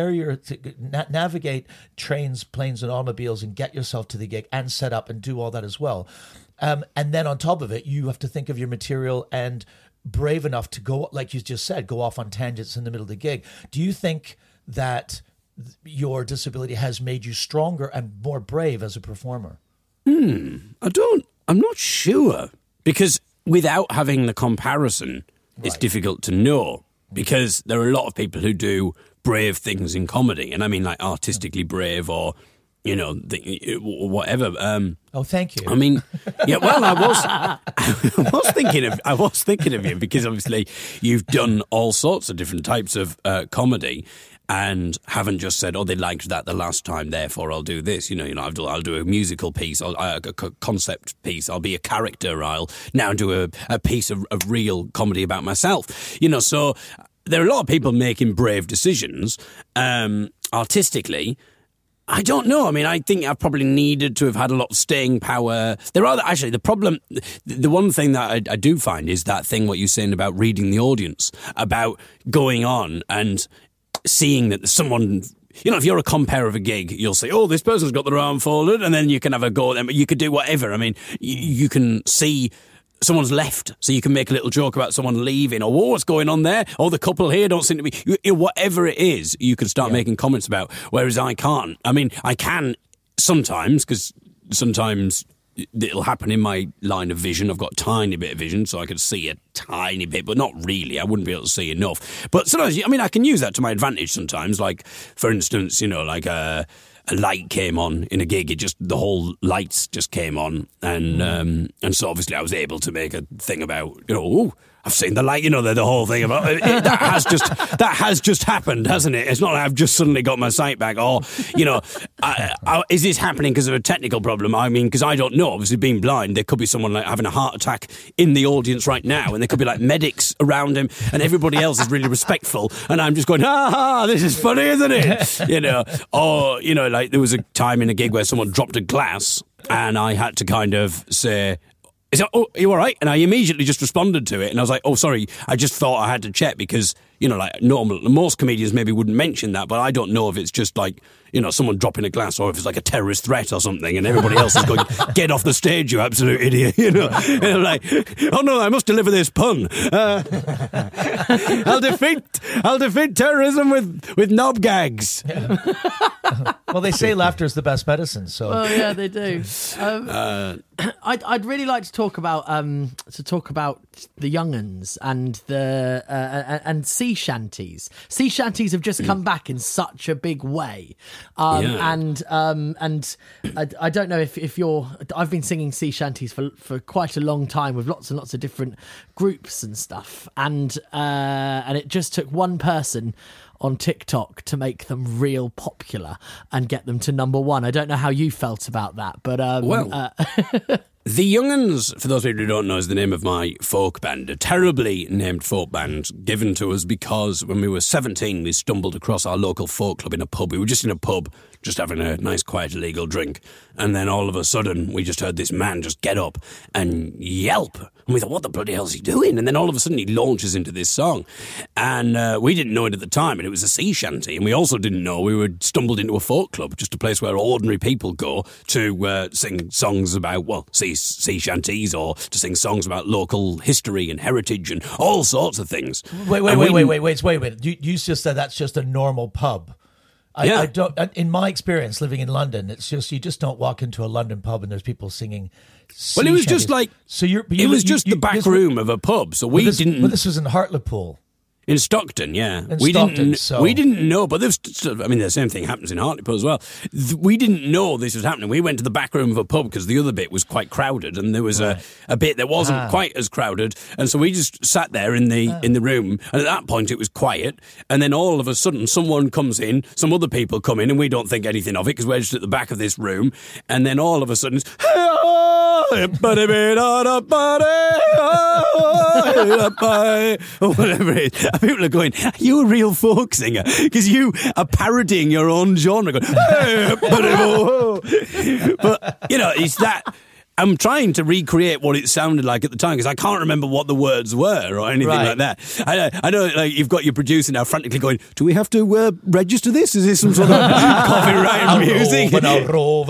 navigate trains, planes, and automobiles and get yourself to the gig and set up and do all that as well. And then on top of it, you have to think of your material and brave enough to go, like you just said, go off on tangents in the middle of the gig. Do you think that your disability has made you stronger and more brave as a performer? I'm not sure, because without having the comparison, it's difficult to know, because there are a lot of people who do brave things in comedy, and I mean like artistically brave or, whatever. Oh, thank you. I mean, yeah. Well, I was thinking of you because obviously you've done all sorts of different types of comedy, and haven't just said, "Oh, they liked that the last time, therefore I'll do this." I'll do a musical piece, a concept piece. I'll be a character. I'll now do a piece of real comedy about myself. So there are a lot of people making brave decisions artistically. I don't know. I mean, I think I've probably needed to have had a lot of staying power. There are actually the problem. The one thing that I do find is that thing what you're saying about reading the audience, about going on and seeing that someone. If you're a compere of a gig, you'll say, "Oh, this person's got their arm folded," and then you can have a go at them. But you could do whatever. I mean, you can see someone's left, so you can make a little joke about someone leaving, or what's going on there, or the couple here don't seem to be, whatever it is, you can start making comments about, whereas I can't. I mean, I can sometimes, because sometimes it'll happen in my line of vision. I've got a tiny bit of vision, so I can see a tiny bit, but not really. I wouldn't be able to see enough. But sometimes, I can use that to my advantage sometimes, like, for instance, like a light came on in a gig. The whole lights just came on, and so obviously I was able to make a thing about, I've seen the light, the whole thing about it, that has just happened, hasn't it? It's not like I've just suddenly got my sight back, or is this happening because of a technical problem? I mean, because I don't know. Obviously, being blind, there could be someone like having a heart attack in the audience right now, and there could be like medics around him, and everybody else is really respectful, and I'm just going, this is funny, isn't it? Or like there was a time in a gig where someone dropped a glass. and I had to kind of say, are you all right? And I immediately just responded to it, and I was like, oh, sorry, I just thought I had to check because, like most comedians maybe wouldn't mention that, but I don't know if it's just like, someone dropping a glass or if it's like a terrorist threat or something, and everybody else is going, get off the stage, you absolute idiot, And I'm like, oh no, I must deliver this pun. I'll defeat terrorism with knob gags. Well, they say laughter is the best medicine, so. Well, yeah, they do. I'd really like to talk about the young uns and and sea shanties. Sea shanties have just come back in such a big way, and I don't know if you're. I've been singing sea shanties for quite a long time with lots and lots of different groups and stuff, and it just took one person on TikTok to make them real popular and get them to number one. I don't know how you felt about that, but The Young Uns, for those people who don't know, is the name of my folk band, a terribly named folk band given to us because when we were 17, we stumbled across our local folk club in a pub. We were just in a pub, just having a nice, quiet, illegal drink. And then all of a sudden, we just heard this man just get up and yelp. And we thought, what the bloody hell is he doing? And then all of a sudden, he launches into this song. And we didn't know it at the time, but it was a sea shanty. And we also didn't know we were stumbled into a folk club, just a place where ordinary people go to sing songs about, sea shanties, or to sing songs about local history and heritage and all sorts of things. Wait a minute. You just said that's just a normal pub. I don't. In my experience living in London, it's just you just don't walk into a London pub and there's people singing. Well, it was just like it was just the back room of a pub, so we didn't. But this was in Hartlepool. In Stockton, yeah. We didn't know, but the same thing happens in Hartlepool as well. We didn't know this was happening. We went to the back room of a pub because the other bit was quite crowded, and there was a bit that wasn't quite as crowded, and so we just sat there in the room, and at that point it was quiet, and then all of a sudden someone comes in, some other people come in, and we don't think anything of it because we're just at the back of this room, and then all of a sudden it's, or whatever it is. People are going, are you a real folk singer? Because you are parodying your own genre. Going, but, it's that. I'm trying to recreate what it sounded like at the time because I can't remember what the words were or anything like that. I know like, you've got your producer now frantically going, do we have to register this? Is this some sort of copyright music? And it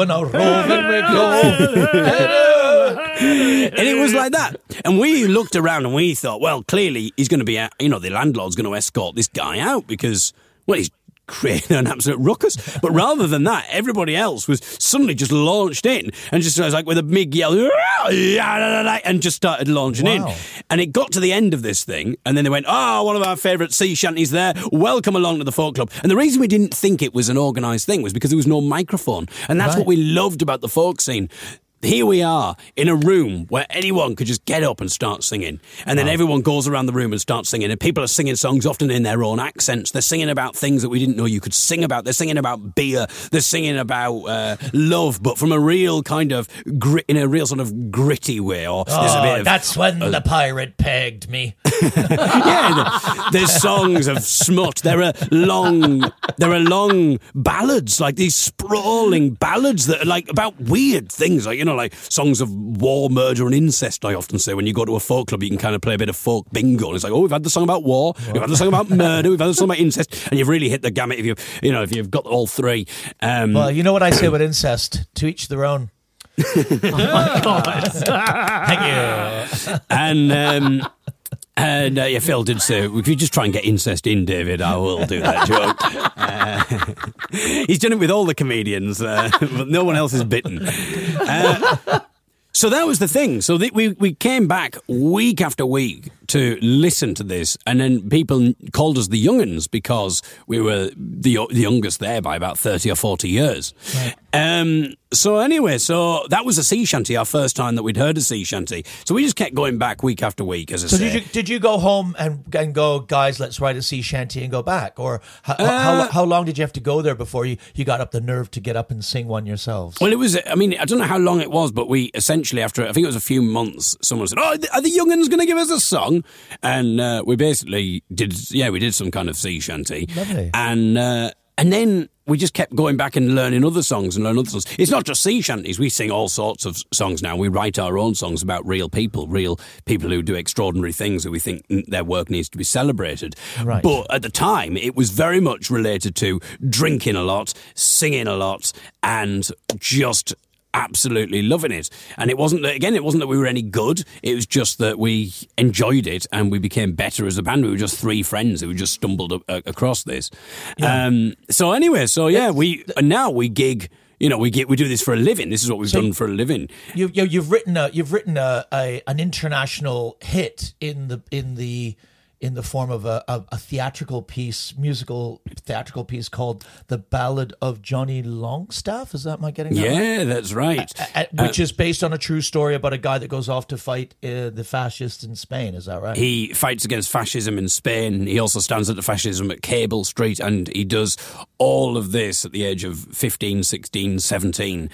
was like that. And we looked around and we thought, well, clearly he's going to be, the landlord's going to escort this guy out because, well, he's creating an absolute ruckus. But rather than that, everybody else was suddenly just launched in and just was like with a big yell and just started launching in. And it got to the end of this thing and then they went, one of our favourite sea shanties there, welcome along to the folk club. And the reason we didn't think it was an organised thing was because there was no microphone. And that's what we loved about the folk scene. Here we are in a room where anyone could just get up and start singing. And then everyone goes around the room and starts singing. And people are singing songs often in their own accents. They're singing about things that we didn't know you could sing about. They're singing about beer. They're singing about love, but from a real kind of in a real sort of gritty way. Or there's a bit of, that's when the pirate pegged me. There's songs of smut. There are long ballads, like these sprawling ballads that are like about weird things, like, like songs of war, murder and incest. I often say when you go to a folk club you can kind of play a bit of folk bingo and it's like, we've had the song about war, we've had the song about murder, we've had the song about incest, and you've really hit the gamut if you've got all three. Well, you know what I say about incest, to each their own. Oh my God. Thank you. And Phil did say, if you just try and get incest in, David, I will do that joke. He's done it with all the comedians, but no one else is bitten. So that was the thing. So we came back week after week to listen to this, and then people called us the Young Uns because we were the youngest there by about 30 or 40 years. Right. So that was a sea shanty, our first time that we'd heard a sea shanty. So we just kept going back week after week, as I say. Did you go home and go, guys, let's write a sea shanty and go back? Or how long did you have to go there before you got up the nerve to get up and sing one yourselves? Well, it was, I don't know how long it was, but we essentially, after, I think it was a few months, someone said, are the Young Uns going to give us a song? And we basically did some kind of sea shanty. Lovely. And And then we just kept going back and learning other songs and learning other songs. It's not just sea shanties. We sing all sorts of songs now. We write our own songs about real people who do extraordinary things who we think their work needs to be celebrated. Right. But at the time, it was very much related to drinking a lot, singing a lot, and just absolutely loving it. And it wasn't that we were any good. It was just that we enjoyed it and we became better as a band. We were just three friends who just stumbled across this. Yeah. We gig. We do this for a living. This is what we've done for a living. You've written an international hit in the form of a musical theatrical piece called The Ballad of Johnny Longstaff. Is that my getting that right? Yeah, that's right. Which is based on a true story about a guy that goes off to fight the fascists in Spain. Is that right? He fights against fascism in Spain. He also stands up to fascism at Cable Street, and he does all of this at the age of 15, 16, 17.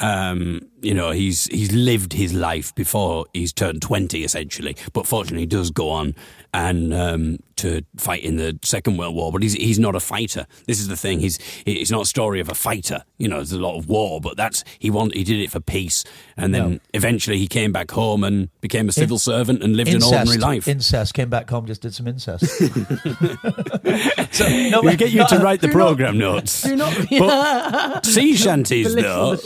He's lived his life before he's turned 20, essentially. But fortunately, he does go on and to fight in the Second World War. But he's not a fighter. This is the thing. It's not a story of a fighter. There's a lot of war, but he did it for peace. And then eventually he came back home and became a civil servant and lived an ordinary life. Incest. Came back home, just did some incest. We get you to write the programme notes. But sea shanties, though.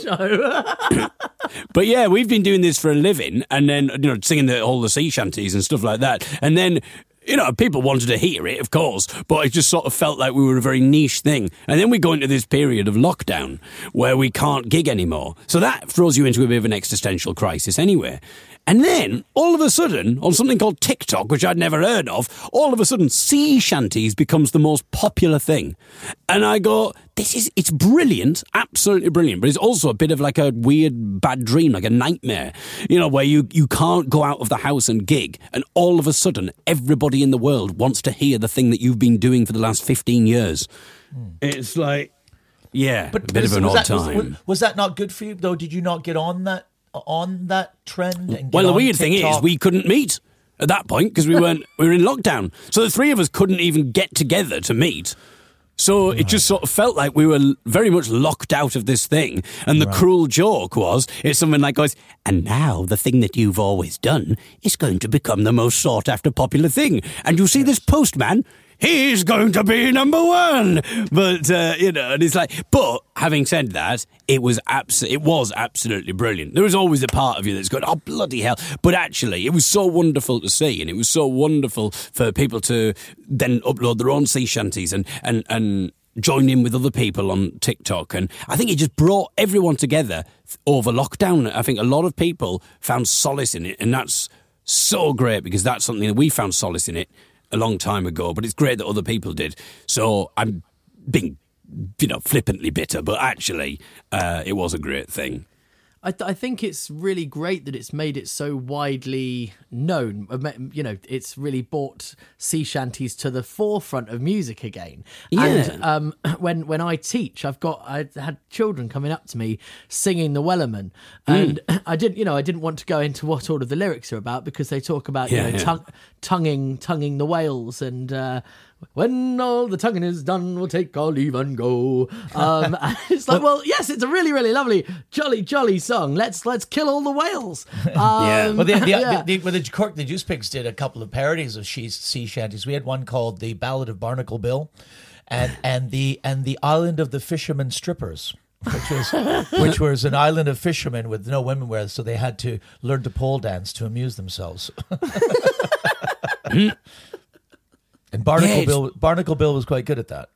But yeah, we've been doing this for a living, and then singing all the sea shanties and stuff like that, and then people wanted to hear it, of course, but it just sort of felt like we were a very niche thing. And then we go into this period of lockdown where we can't gig anymore, so that throws you into a bit of an existential crisis anyway. And then, all of a sudden, on something called TikTok, which I'd never heard of, all of a sudden, sea shanties becomes the most popular thing. And I go, it's brilliant, absolutely brilliant, but it's also a bit of like a weird bad dream, like a nightmare, where you can't go out of the house and gig, and all of a sudden, everybody in the world wants to hear the thing that you've been doing for the last 15 years. It's like, a bit of an odd time. Was that not good for you, though? Did you not get on that trend? And well, the weird thing is we couldn't meet at that point because we were in lockdown. So the three of us couldn't even get together to meet. So it just sort of felt like we were very much locked out of this thing. And the cruel joke it's something like, and now the thing that you've always done is going to become the most sought after popular thing. And you see this postman, he's going to be number one. But, and it's like, but having said that, it was absolutely brilliant. There was always a part of you that's going, oh, bloody hell. But actually, it was so wonderful to see. And it was so wonderful for people to then upload their own sea shanties and join in with other people on TikTok. And I think it just brought everyone together over lockdown. I think a lot of people found solace in it. And that's so great because that's something that we found solace in it a long time ago, but it's great that other people did. So I'm being, flippantly bitter, but actually, it was a great thing. I think it's really great that it's made it so widely known. It's really brought sea shanties to the forefront of music again. Yeah. And when I teach, I had children coming up to me singing the Wellerman, and I didn't want to go into what all of the lyrics are about because they talk about tonguing the whales and. When all the tonguing is done, we'll take our leave and go. And it's like, well, yes, it's a really, really lovely, jolly song. Let's kill all the whales. Well, the Cork the Juice Pigs did a couple of parodies of sea shanties. We had one called The Ballad of Barnacle Bill, and the Island of the Fishermen Strippers. Which was an island of fishermen with no women there, so they had to learn to pole dance to amuse themselves. And Barnacle Bill was quite good at that.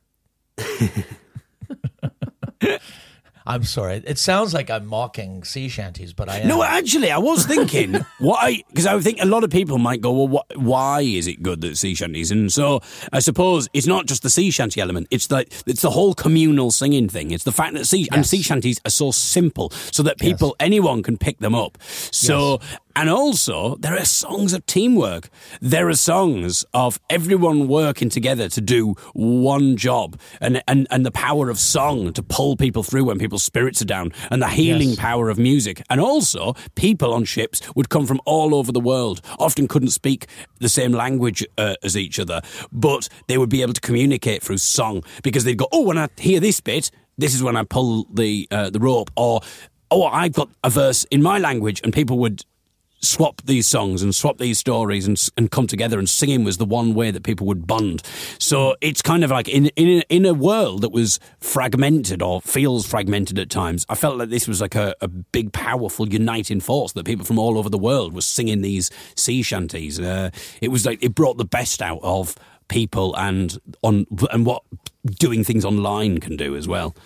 I'm sorry. It sounds like I'm mocking sea shanties, but I am. No, actually, I was thinking, because I think a lot of people might go, well, why is it good that sea shanties? And so I suppose it's not just the sea shanty element. It's the whole communal singing thing. It's the fact that sea shanties are so simple so that anyone can pick them up. So And also, there are songs of teamwork. There are songs of everyone working together to do one job, and the power of song to pull people through when people's spirits are down, and the healing power of music. And also, people on ships would come from all over the world, often couldn't speak the same language as each other, but they would be able to communicate through song, because they'd go, oh, when I hear this bit, this is when I pull the rope, or, oh, I've got a verse in my language, and people would swap these songs and swap these stories and come together, and singing was the one way that people would bond. So it's kind of like in a world that was fragmented or feels fragmented at times, I felt like this was like a big, powerful, uniting force, that people from all over the world were singing these sea shanties. It was like it brought the best out of people and what doing things online can do as well.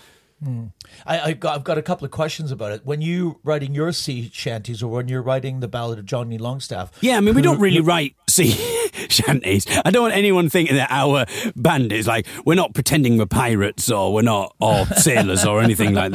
I've got a couple of questions about it. When you writing your sea shanties, or when you're writing the Ballad of Johnny Longstaff? Yeah, I mean, we don't really write sea shanties. I don't want anyone thinking that our band is like, we're not pretending we're pirates or we're not, or sailors or anything like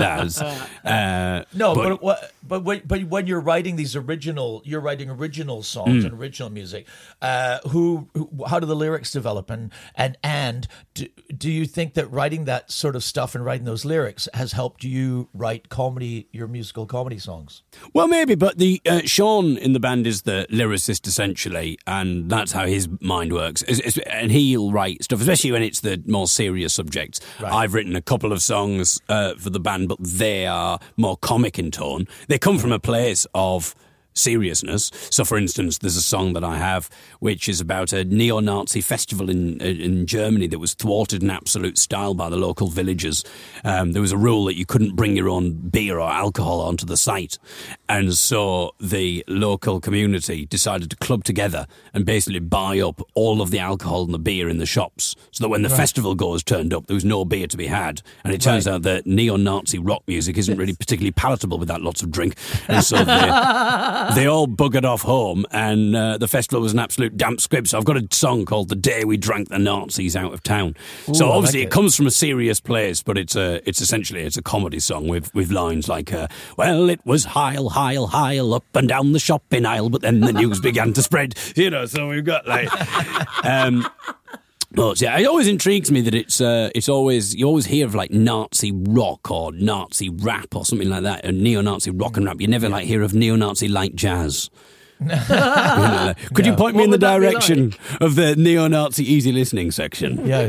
that. But when you're writing these you're writing original songs and original music. How do the lyrics develop? And do you think that writing that sort of stuff and writing those lyrics has helped you write your musical comedy songs? Well, maybe, but the Sean in the band is the lyricist essentially, and that's how his mind works. And he'll write stuff, especially when it's the more serious subjects. Right. I've written a couple of songs for the band, but they are more comic in tone. They come from a place of seriousness. So, for instance, there's a song that I have which is about a neo-Nazi festival in Germany that was thwarted in absolute style by the local villagers. There was a rule that you couldn't bring your own beer or alcohol onto the site. And so the local community decided to club together and basically buy up all of the alcohol and the beer in the shops, so that when the festival goers turned up, there was no beer to be had. And it turns out that neo-Nazi rock music isn't really particularly palatable without lots of drink. And so they all buggered off home, and the festival was an absolute damp squib. So I've got a song called "The Day We Drank the Nazis Out of Town." Ooh, so obviously it comes from a serious place, but it's essentially a comedy song with lines like, "Well, it was Heil, Heil, Heil up and down the shopping aisle, but then the news began to spread." You know, so we've got like. But yeah, it always intrigues me that it's always, you always hear of like Nazi rock or Nazi rap or something like that, a neo-Nazi rock and rap. You never like hear of neo-Nazi light jazz. Could you point me in the direction of the neo-Nazi easy listening section? Yeah.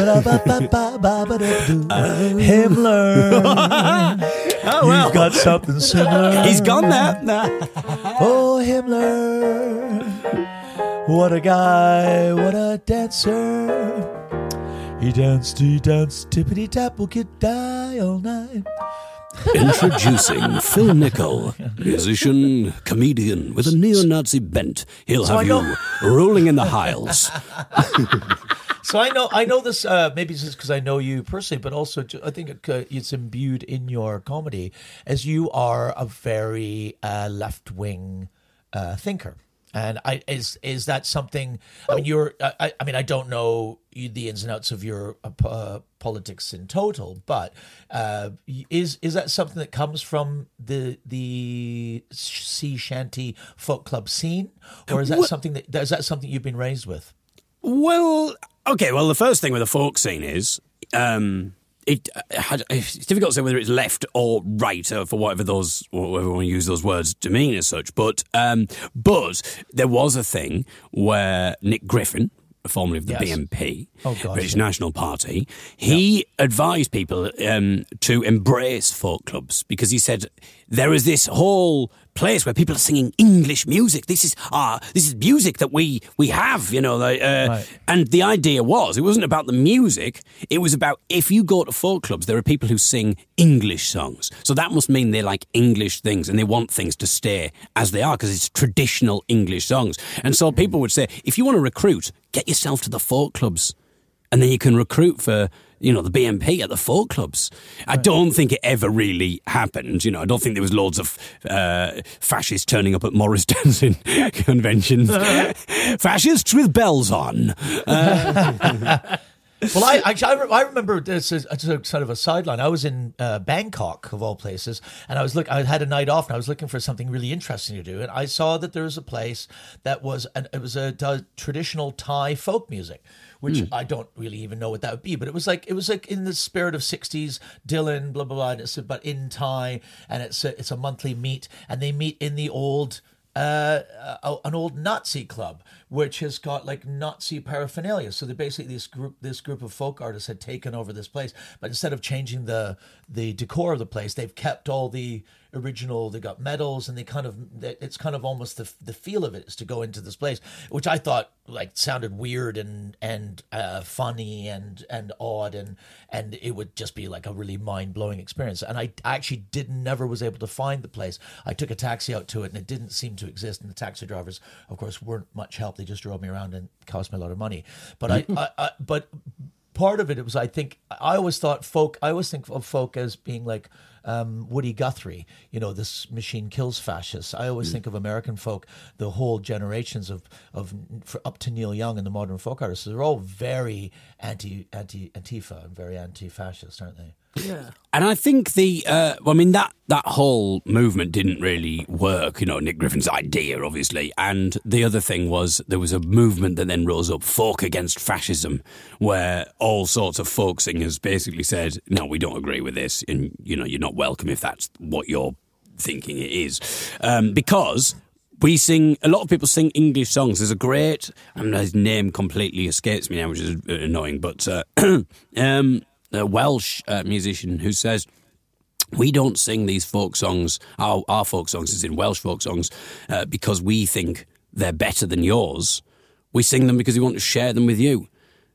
Himmler. Oh, well. You've got something similar. He's gone now. Oh, Himmler. What a guy, what a dancer. He danced, tippity-tap, we could die all night. Introducing Phil Nickel, musician, comedian with a neo-Nazi bent. He'll have you rolling in the Hiles. So I know this, maybe it's just because I know you personally, but also I think it's imbued in your comedy, as you are a very left-wing thinker. And is that something? I mean, I don't know the ins and outs of your politics in total, but is that something that comes from the sea shanty folk club scene, or is that something you've been raised with? Well, okay. Well, the first thing with the folk scene is. It's difficult to say whether it's left or right, for whatever we want to use those words to mean as such. But there was a thing where Nick Griffin, formerly of the BNP, British National Party, he advised people to embrace folk clubs, because he said there is this whole place where people are singing English music. This is music that we have, you know. And the idea was, it wasn't about the music. It was about, if you go to folk clubs, there are people who sing English songs. So that must mean they like English things and they want things to stay as they are, because it's traditional English songs. And so people would say, if you want to recruit, get yourself to the folk clubs, and then you can recruit for, you know, the BNP at the folk clubs. I don't think it ever really happened. You know, I don't think there was loads of fascists turning up at Morris dancing conventions. Fascists with bells on. Well, I remember this is sort of a sideline. I was in Bangkok, of all places, and I had a night off, and I was looking for something really interesting to do, and I saw that there was a place that was a traditional Thai folk music, which I don't really even know what that would be, but it was like in the spirit of 60s Dylan, blah blah blah, but in Thai, and it's a monthly meet, and they meet in the old. An old Nazi club, which has got like Nazi paraphernalia. So they basically this group of folk artists had taken over this place, but instead of changing the decor of the place, they've kept all the original. They got medals, and it's kind of almost the feel of it is to go into this place, which I thought like sounded weird and funny and odd, and it would just be like a really mind-blowing experience. And I actually never was able to find the place. I took a taxi out to it, and it didn't seem to exist, and the taxi drivers, of course, weren't much help. They just drove me around and cost me a lot of money. But but part of it was, I think I always think of folk as being like Woody Guthrie, this machine kills fascists. I always think of American folk, the whole generations of up to Neil Young and the modern folk artists. They're all very Antifa and very anti-fascist, aren't they? Yeah. And I think that whole movement didn't really work, Nick Griffin's idea, obviously. And the other thing was there was a movement that then rose up, Folk Against Fascism, where all sorts of folk singers basically said, no, we don't agree with this, and, you're not welcome if that's what you're thinking it is. Because a lot of people sing English songs. There's a great, his name completely escapes me now, which is annoying, but a Welsh musician who says, we don't sing these folk songs, our folk songs, as in Welsh folk songs, because we think they're better than yours. We sing them because we want to share them with you.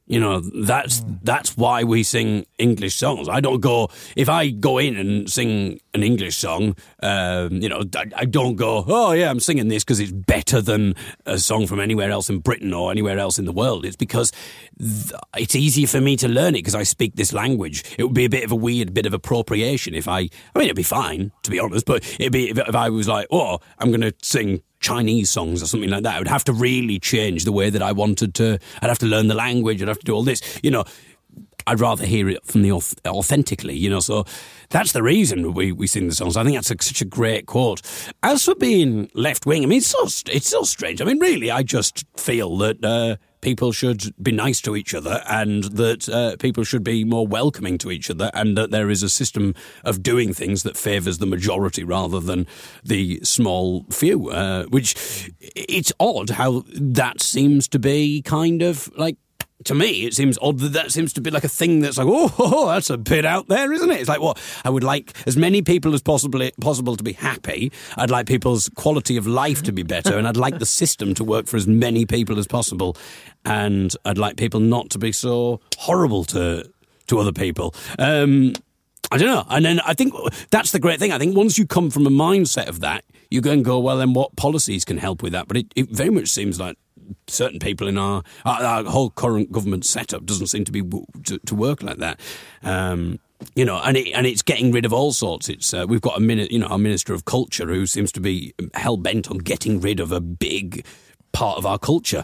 That's why we sing English songs. If I go in and sing an English song, I don't go, oh yeah, I'm singing this because it's better than a song from anywhere else in Britain or anywhere else in the world. It's because it's easier for me to learn it because I speak this language. It would be a bit of a weird bit of appropriation if it'd be fine, to be honest, but it'd be if I was like, oh, I'm going to sing Chinese songs or something like that. I would have to really change the way that I wanted to. I'd have to learn the language. I'd have to do all this. I'd rather hear it from the authentically. So that's the reason we sing the songs. I think that's such a great quote. As for being left wing, it's so strange. Really, I just feel that people should be nice to each other, and that people should be more welcoming to each other, and that there is a system of doing things that favours the majority rather than the small few, which it's odd how that seems to be kind of like, to me, it seems odd that seems to be like a thing that's like, oh, that's a bit out there, isn't it? It's like, I would like as many people as possible to be happy. I'd like people's quality of life to be better, and I'd like the system to work for as many people as possible. And I'd like people not to be so horrible to other people. I don't know. And then I think that's the great thing. I think once you come from a mindset of that, you go and go, well, then what policies can help with that? But it very much seems like certain people in our whole current government setup doesn't seem to be to work like that. And it's getting rid of all sorts. We've got our Minister of Culture who seems to be hell bent on getting rid of a big part of our culture.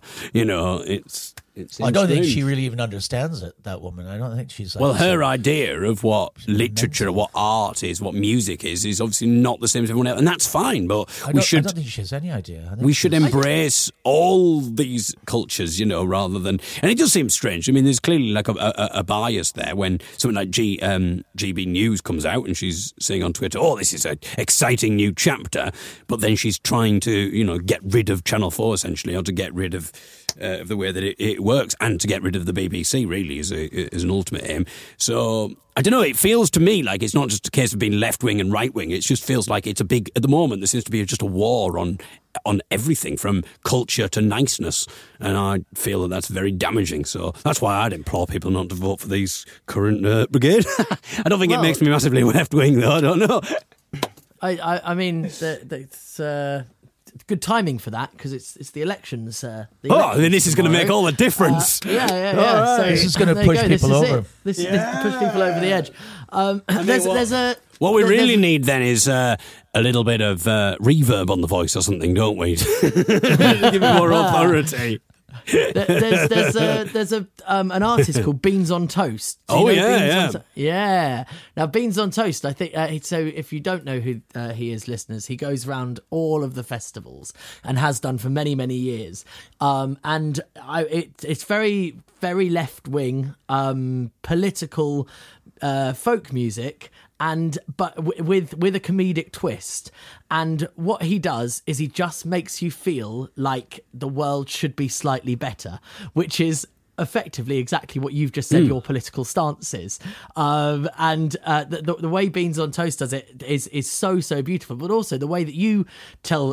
I don't think she really even understands it, that woman. I don't think she's like... Well, her idea of what literature, what art is, what music is obviously not the same as everyone else, and that's fine, but I don't think she has any idea. We should embrace all these cultures, rather than... And it does seem strange. There's clearly like a bias there when something like GB News comes out and she's saying on Twitter, oh, this is an exciting new chapter, but then she's trying to, get rid of Channel 4, essentially, or to get rid of the way that it works, and to get rid of the BBC, really, is an ultimate aim. So, I don't know, it feels to me like it's not just a case of being left-wing and right-wing, it just feels like it's a big... At the moment, there seems to be just a war on everything, from culture to niceness, and I feel that that's very damaging. So that's why I'd implore people not to vote for these current brigade. I don't think it makes me massively left-wing, though, I don't know. I mean, it's... good timing for that, because it's the elections. Then this is going to make all the difference. Yeah. Right. So this is going to push people over. This push people over the edge. What we really need then is a little bit of reverb on the voice or something, don't we? Give it more authority. There's an artist called Beans on Toast. Do you know Beans on yeah. Now Beans on Toast, I think. So if you don't know who he is, listeners, he goes around all of the festivals and has done for many, many years. And it's very, very left wing, political folk music. But with a comedic twist. And what he does is he just makes you feel like the world should be slightly better, which is effectively exactly what you've just said your political stance is. The way Beans on Toast does it is so beautiful, but also the way that you tell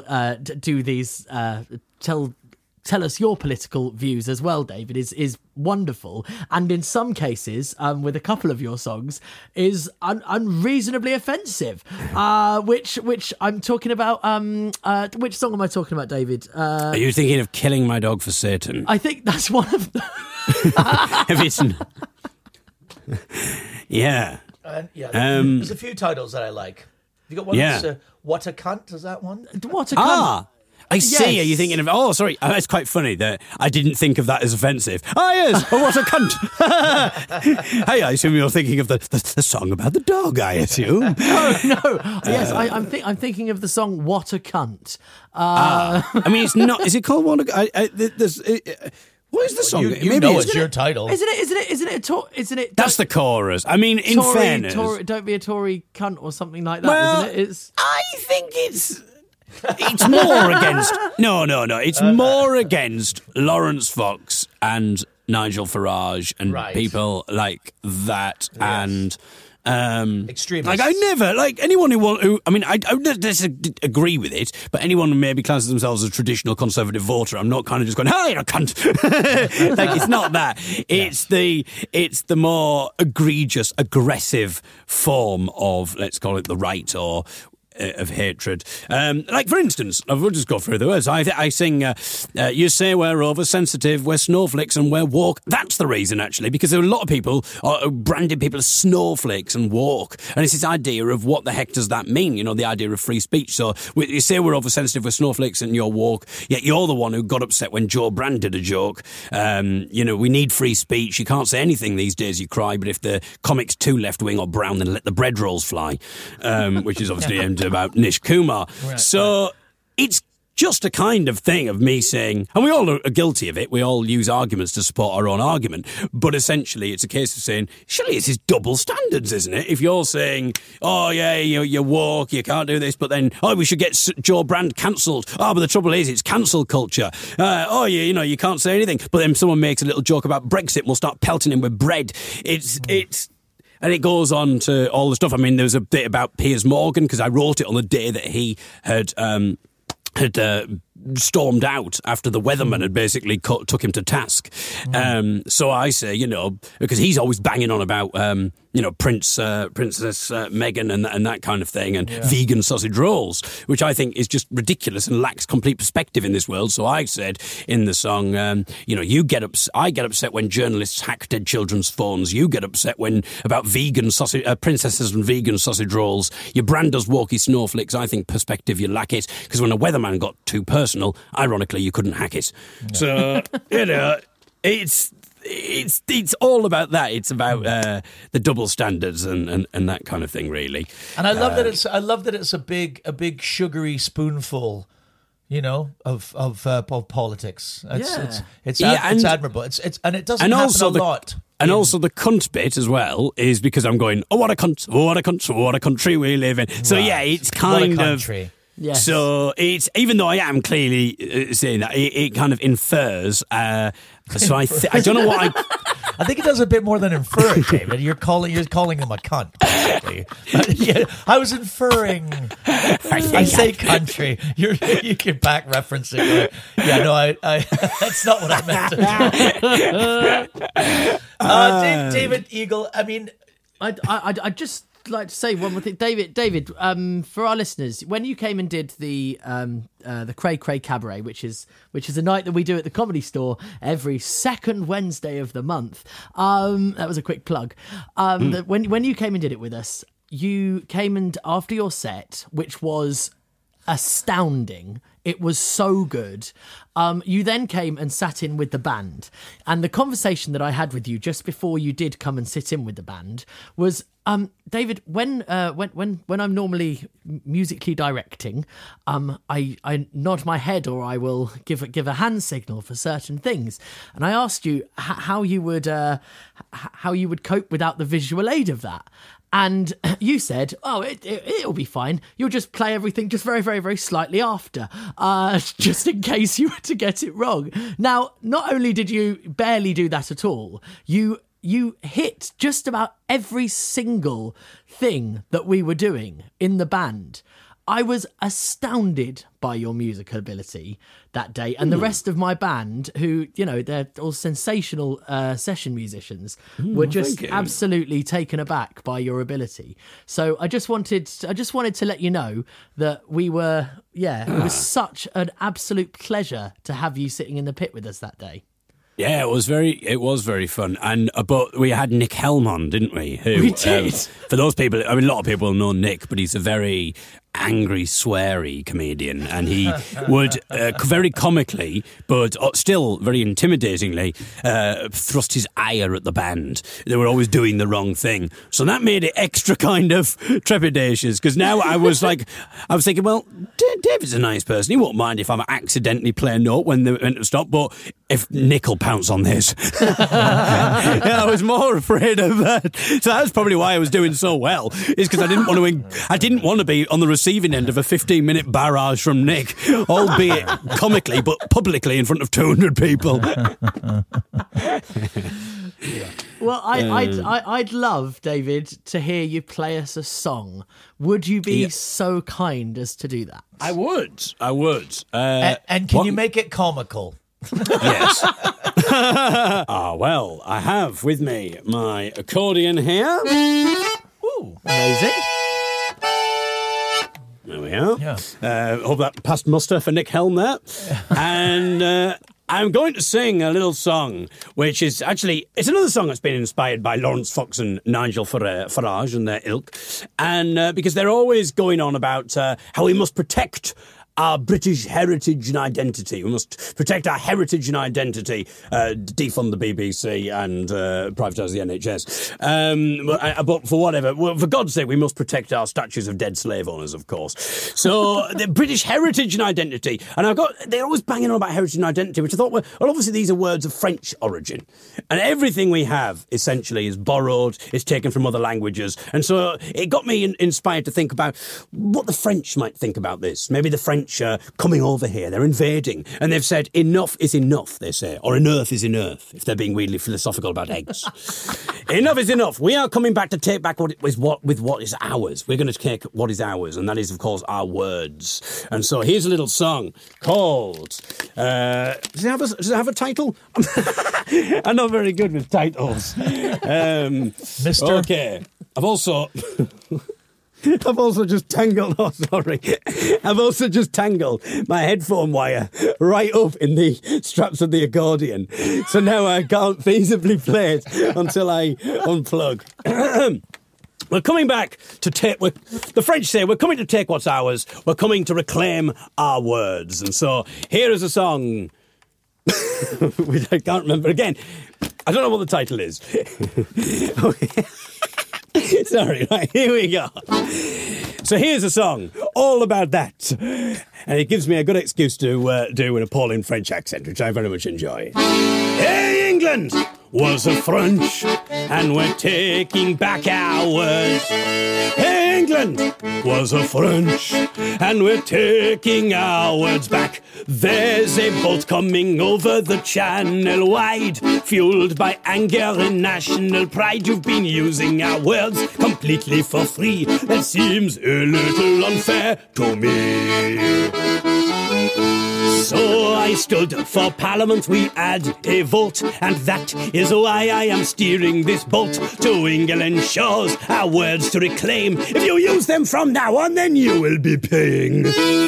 us your political views as well, David, is wonderful. And in some cases, with a couple of your songs, is unreasonably offensive. Which I'm talking about. Which song am I talking about, David? Are you thinking of Killing My Dog for Satan? I think that's one of them. If it's yeah. There's a few titles that I like. You got one that's What a Cunt, is that one? What a Cunt. I see. Are you thinking of? Oh, sorry. It's quite funny that I didn't think of that as offensive. Yes. Oh, what a cunt! Hey, I assume you're thinking of the song about the dog. I assume. No. Yes, I'm thinking of the song "What a Cunt." I mean, it's not. Is it called "What a"? What is the song? You know it's your title. Isn't it? That's the chorus. I mean, in fairness, don't be a Tory cunt or something like that, isn't it? I think it's more against... No. It's more against Lawrence Fox and Nigel Farage and people like that. Yes. And... extremists. Like, I never... Like, anyone who... I mean, I don't disagree with it, but anyone who maybe classes themselves as a traditional conservative voter, I'm not kind of just going, hey, you're a cunt. Like, it's not that. It's the more egregious, aggressive form of, let's call it the right or... of hatred. Like, for instance, we'll just go through the words. I sing, you say we're oversensitive, we're snowflakes and we're woke. That's the reason, actually, because there are a lot of people branding people as snowflakes and woke. And it's this idea of what the heck does that mean? You know, the idea of free speech. So you say we're oversensitive, we're snowflakes and you're woke, yet you're the one who got upset when Joe Brand did a joke. You know, we need free speech. You can't say anything these days, you cry, but if the comic's too left-wing or brown, then let the bread rolls fly, which is obviously aimed about Nish Kumar. So it's just a kind of thing of me saying, and we all are guilty of it, we all use arguments to support our own argument, but essentially it's a case of saying, surely it's his double standards, isn't it? If you're saying, oh yeah, you're woke, you can't do this, but then, oh, we should get Joe Brand cancelled. Oh, but the trouble is, it's cancel culture. You can't say anything, but then someone makes a little joke about Brexit and we'll start pelting him with bread. And it goes on to all the stuff. I mean, there was a bit about Piers Morgan, because I wrote it on the day that he had stormed out after the weatherman had basically took him to task. So I say, because he's always banging on about, Princess Meghan and that kind of thing, and vegan sausage rolls, which I think is just ridiculous and lacks complete perspective in this world. So I said in the song, I get upset when journalists hack dead children's phones. You get upset about vegan sausage, princesses and vegan sausage rolls. Your brand does walkie snowflakes. I think perspective, you lack it, because when a weatherman got too personal, ironically, you couldn't hack it. So, it's all about that. It's about the double standards and that kind of thing, really. And I love that it's a big sugary spoonful, of politics. It's admirable. It's it doesn't happen a lot. And also the cunt bit as well is because I'm going, oh, what a cunt, what a country we live in. So it's kind of... Yes. So it's, even though I am clearly saying that, it kind of infers. So I don't know what I think it does a bit more than infer it, David. You're calling him a cunt. I was inferring. I say country. You can back reference it. I that's not what I meant. David Eagle. I mean, I just like to say one more thing, David. For our listeners, when you came and did the Cray Cray Cabaret, which is a night that we do at the Comedy Store every second Wednesday of the month. That was a quick plug. When you came and did it with us, you came and after your set, which was astounding. It was so good. You then came and sat in with the band. And the conversation that I had with you just before you did come and sit in with the band was, David, when I'm normally musically directing, I nod my head or I will give a hand signal for certain things. And I asked you how you would cope without the visual aid of that. And you said, it'll be fine. You'll just play everything just very, very, very slightly after, just in case you were to get it wrong. Now, not only did you barely do that at all, you hit just about every single thing that we were doing in the band. I was astounded by your musical ability that day. And the rest of my band, who, they're all sensational session musicians, were just absolutely taken aback by your ability. So I just wanted to let you know that we were, it was such an absolute pleasure to have you sitting in the pit with us that day. Yeah, it was very fun, and but we had Nick Helm on, didn't we? We did. For those people, a lot of people know Nick, but he's a very angry, sweary comedian, and he would very comically, but still very intimidatingly, thrust his ire at the band. They were always doing the wrong thing, so that made it extra kind of trepidatious. Because now I was thinking, well, David's a nice person. He won't mind if I accidentally play a note when they're meant to stop, but if Nick will pounce on this, I was more afraid of that. So that's probably why I was doing so well. Is because I didn't want to be on the receiving end of a 15-minute barrage from Nick, albeit comically, but publicly in front of 200 people. Well, I'd love, David, to hear you play us a song. Would you be so kind as to do that? I would. And can you make it comical? Yes. Well, I have with me my accordion here. Ooh, amazing. There we are. Yeah. Hope that passed muster for Nick Helm there. And I'm going to sing a little song, which is actually, it's another song that's been inspired by Lawrence Fox and Nigel Farage and their ilk. And because they're always going on about how we must protect our British heritage and identity. We must protect our heritage and identity, defund the BBC and privatise the NHS. But for whatever, for God's sake, we must protect our statues of dead slave owners, of course. So the British heritage and identity. And they're always banging on about heritage and identity, which I thought, well, obviously these are words of French origin. And everything we have, essentially, is borrowed, is taken from other languages. And so it got me inspired to think about what the French might think about this. Maybe the French coming over here, they're invading, and they've said enough is enough, they say, or enough is enough, if they're being weirdly philosophical about eggs. Enough is enough. We are coming back to take back what is ours. We're going to take what is ours, and that is, of course, our words. And so here's a little song called does it have a title? I'm not very good with titles. Mister. Okay. I've also just tangled my headphone wire right up in the straps of the accordion. So now I can't feasibly play it until I unplug. We're coming back to take... The French say, we're coming to take what's ours. We're coming to reclaim our words. And so here is a song which I can't remember again. I don't know what the title is. Sorry, right, here we go. So here's a song all about that. And it gives me a good excuse to do an appalling French accent, which I very much enjoy. Hey, England was a French, and we're taking back our words. Hey, England was a French, and we're taking our words back. There's a boat coming over the channel wide, fueled by anger and national pride. You've been using our words completely for free. That seems a little unfair to me. So I stood for Parliament, we had a vote, and that is why I am steering this boat to England shores. Our words to reclaim. If you use them from now on, then you will be paying.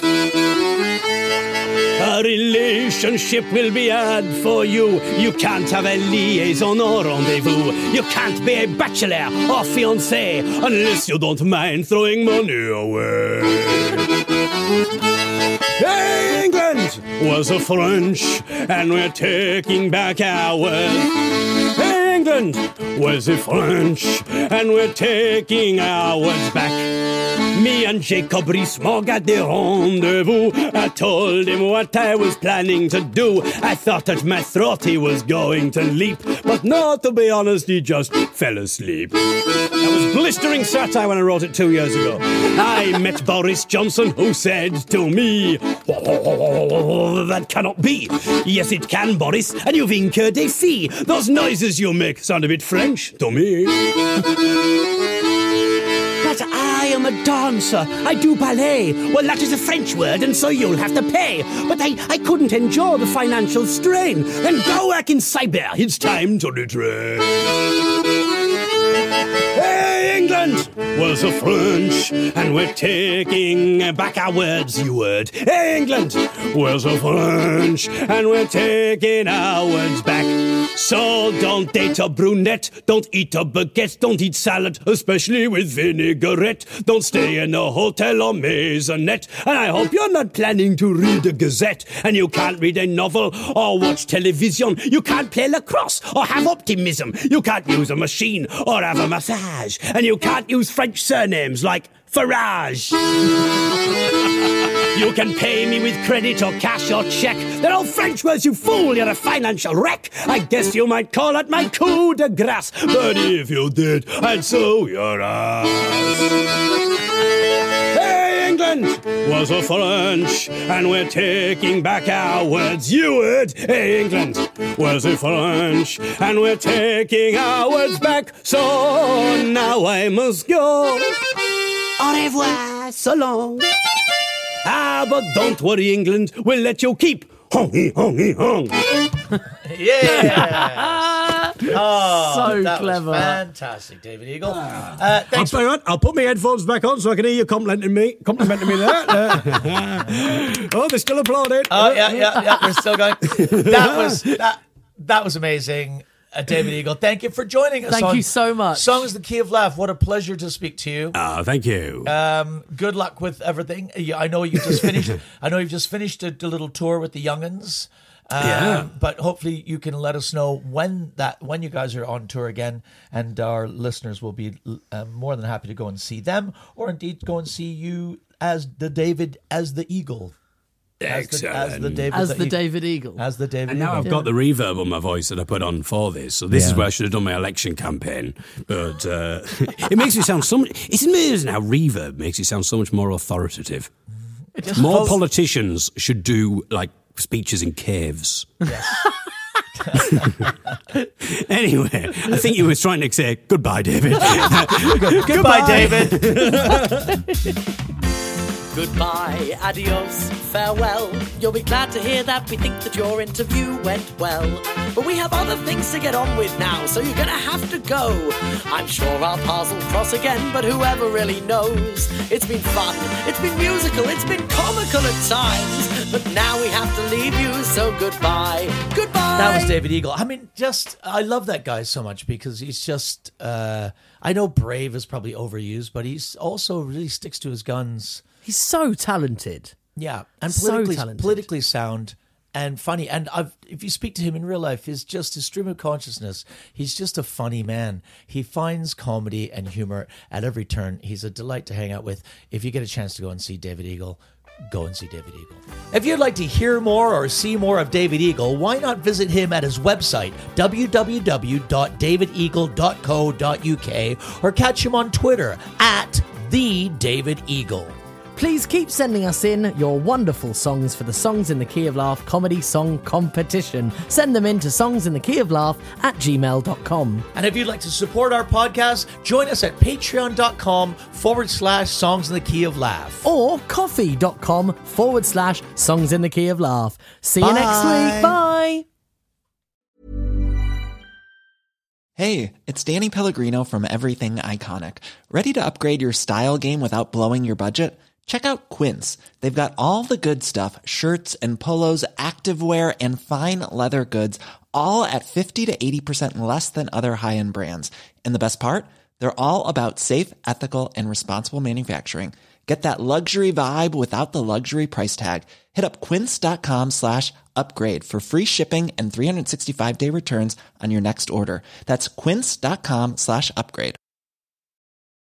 A relationship will be hard for you. You can't have a liaison or rendezvous. You can't be a bachelor or fiancé unless you don't mind throwing money away. England was a French, and we're taking back our words. England was a French, and we're taking our words back. Me and Jacob Rees-Mogg at the rendezvous. I told him what I was planning to do. I thought at my throat he was going to leap, but no, to be honest, he just fell asleep. That was blistering satire when I wrote it 2 years ago. I met Boris Johnson, who said to me, that cannot be. Yes, it can, Boris, and you've incurred a fee. Those noises you make sound a bit French to me. But I am a dancer. I do ballet. Well, that is a French word, and so you'll have to pay. But I couldn't endure the financial strain. Then go work in Siberia. It's time to retrain. Hey, England was a French, and we're taking back our words, you heard. Hey, England was a French, and we're taking our words back. So don't date a brunette, don't eat a baguette, don't eat salad, especially with vinaigrette. Don't stay in a hotel or maisonette, and I hope you're not planning to read a gazette. And you can't read a novel or watch television. You can't play lacrosse or have optimism. You can't use a machine or have a massage. And you can't use French surnames like Farage. You can pay me with credit or cash or check. They're all French words, you fool. You're a financial wreck. I guess you might call it my coup de grace. But if you did, I'd sew your ass. Hey, England was a French, and we're taking back our words. You heard? Hey, England was a French, and we're taking our words back. So now I must go. Au revoir, so long. Ah, but don't worry, England. We'll let you keep hongy, hongy, hong. Yeah. Oh, So that clever. Was fantastic, David Eagle. Thanks. I'll put my headphones back on so I can hear you complimenting me there. Oh, they're still applauding. Oh, yeah. We're still going. That was amazing. David Eagle, thank you for joining us. Thank you so much. Songs the Key of Laugh. What a pleasure to speak to you. Thank you. Good luck with everything. I know you just finished. I know you've just finished a little tour with the Young'uns. Yeah. But hopefully you can let us know when you guys are on tour again, and our listeners will be more than happy to go and see them, or indeed go and see you as the Eagle. Excellent. As the David Eagle. And now I've got the reverb on my voice that I put on for this. So this is where I should have done my election campaign. But it makes me sound so much... It's amazing how reverb makes it sound so much more authoritative. More politicians should do, like, speeches in caves. Yes. Anyway, I think you were trying to say goodbye, David. Goodbye, David. Goodbye, adios, farewell. You'll be glad to hear that we think that your interview went well. But we have other things to get on with now, so you're gonna have to go. I'm sure our paths will cross again, but whoever really knows? It's been fun, it's been musical, it's been comical at times. But now we have to leave you, so goodbye. Goodbye. That was David Eagle. I mean, I love that guy so much because he's just, I know brave is probably overused, but he's also really sticks to his guns. He's so talented. Yeah, and So talented. politically sound and funny. And if you speak to him in real life, his stream of consciousness, he's just a funny man. He finds comedy and humor at every turn. He's a delight to hang out with. If you get a chance to go and see David Eagle, go and see David Eagle. If you'd like to hear more or see more of David Eagle, why not visit him at his website, www.davideagle.co.uk, or catch him on Twitter at @TheDavidEagle. Please keep sending us in your wonderful songs for the Songs in the Key of Laugh comedy song competition. Send them in to songsinthekeyoflaugh@gmail.com. And if you'd like to support our podcast, join us at patreon.com/Songs in the Key of Laugh. Or coffee.com/Songs in the Key of Laugh. See you next week. Bye. Hey, it's Danny Pellegrino from Everything Iconic. Ready to upgrade your style game without blowing your budget? Check out Quince. They've got all the good stuff, shirts and polos, activewear, and fine leather goods, all at 50 to 80% less than other high-end brands. And the best part? They're all about safe, ethical, and responsible manufacturing. Get that luxury vibe without the luxury price tag. Hit up quince.com/upgrade for free shipping and 365-day returns on your next order. That's quince.com/upgrade.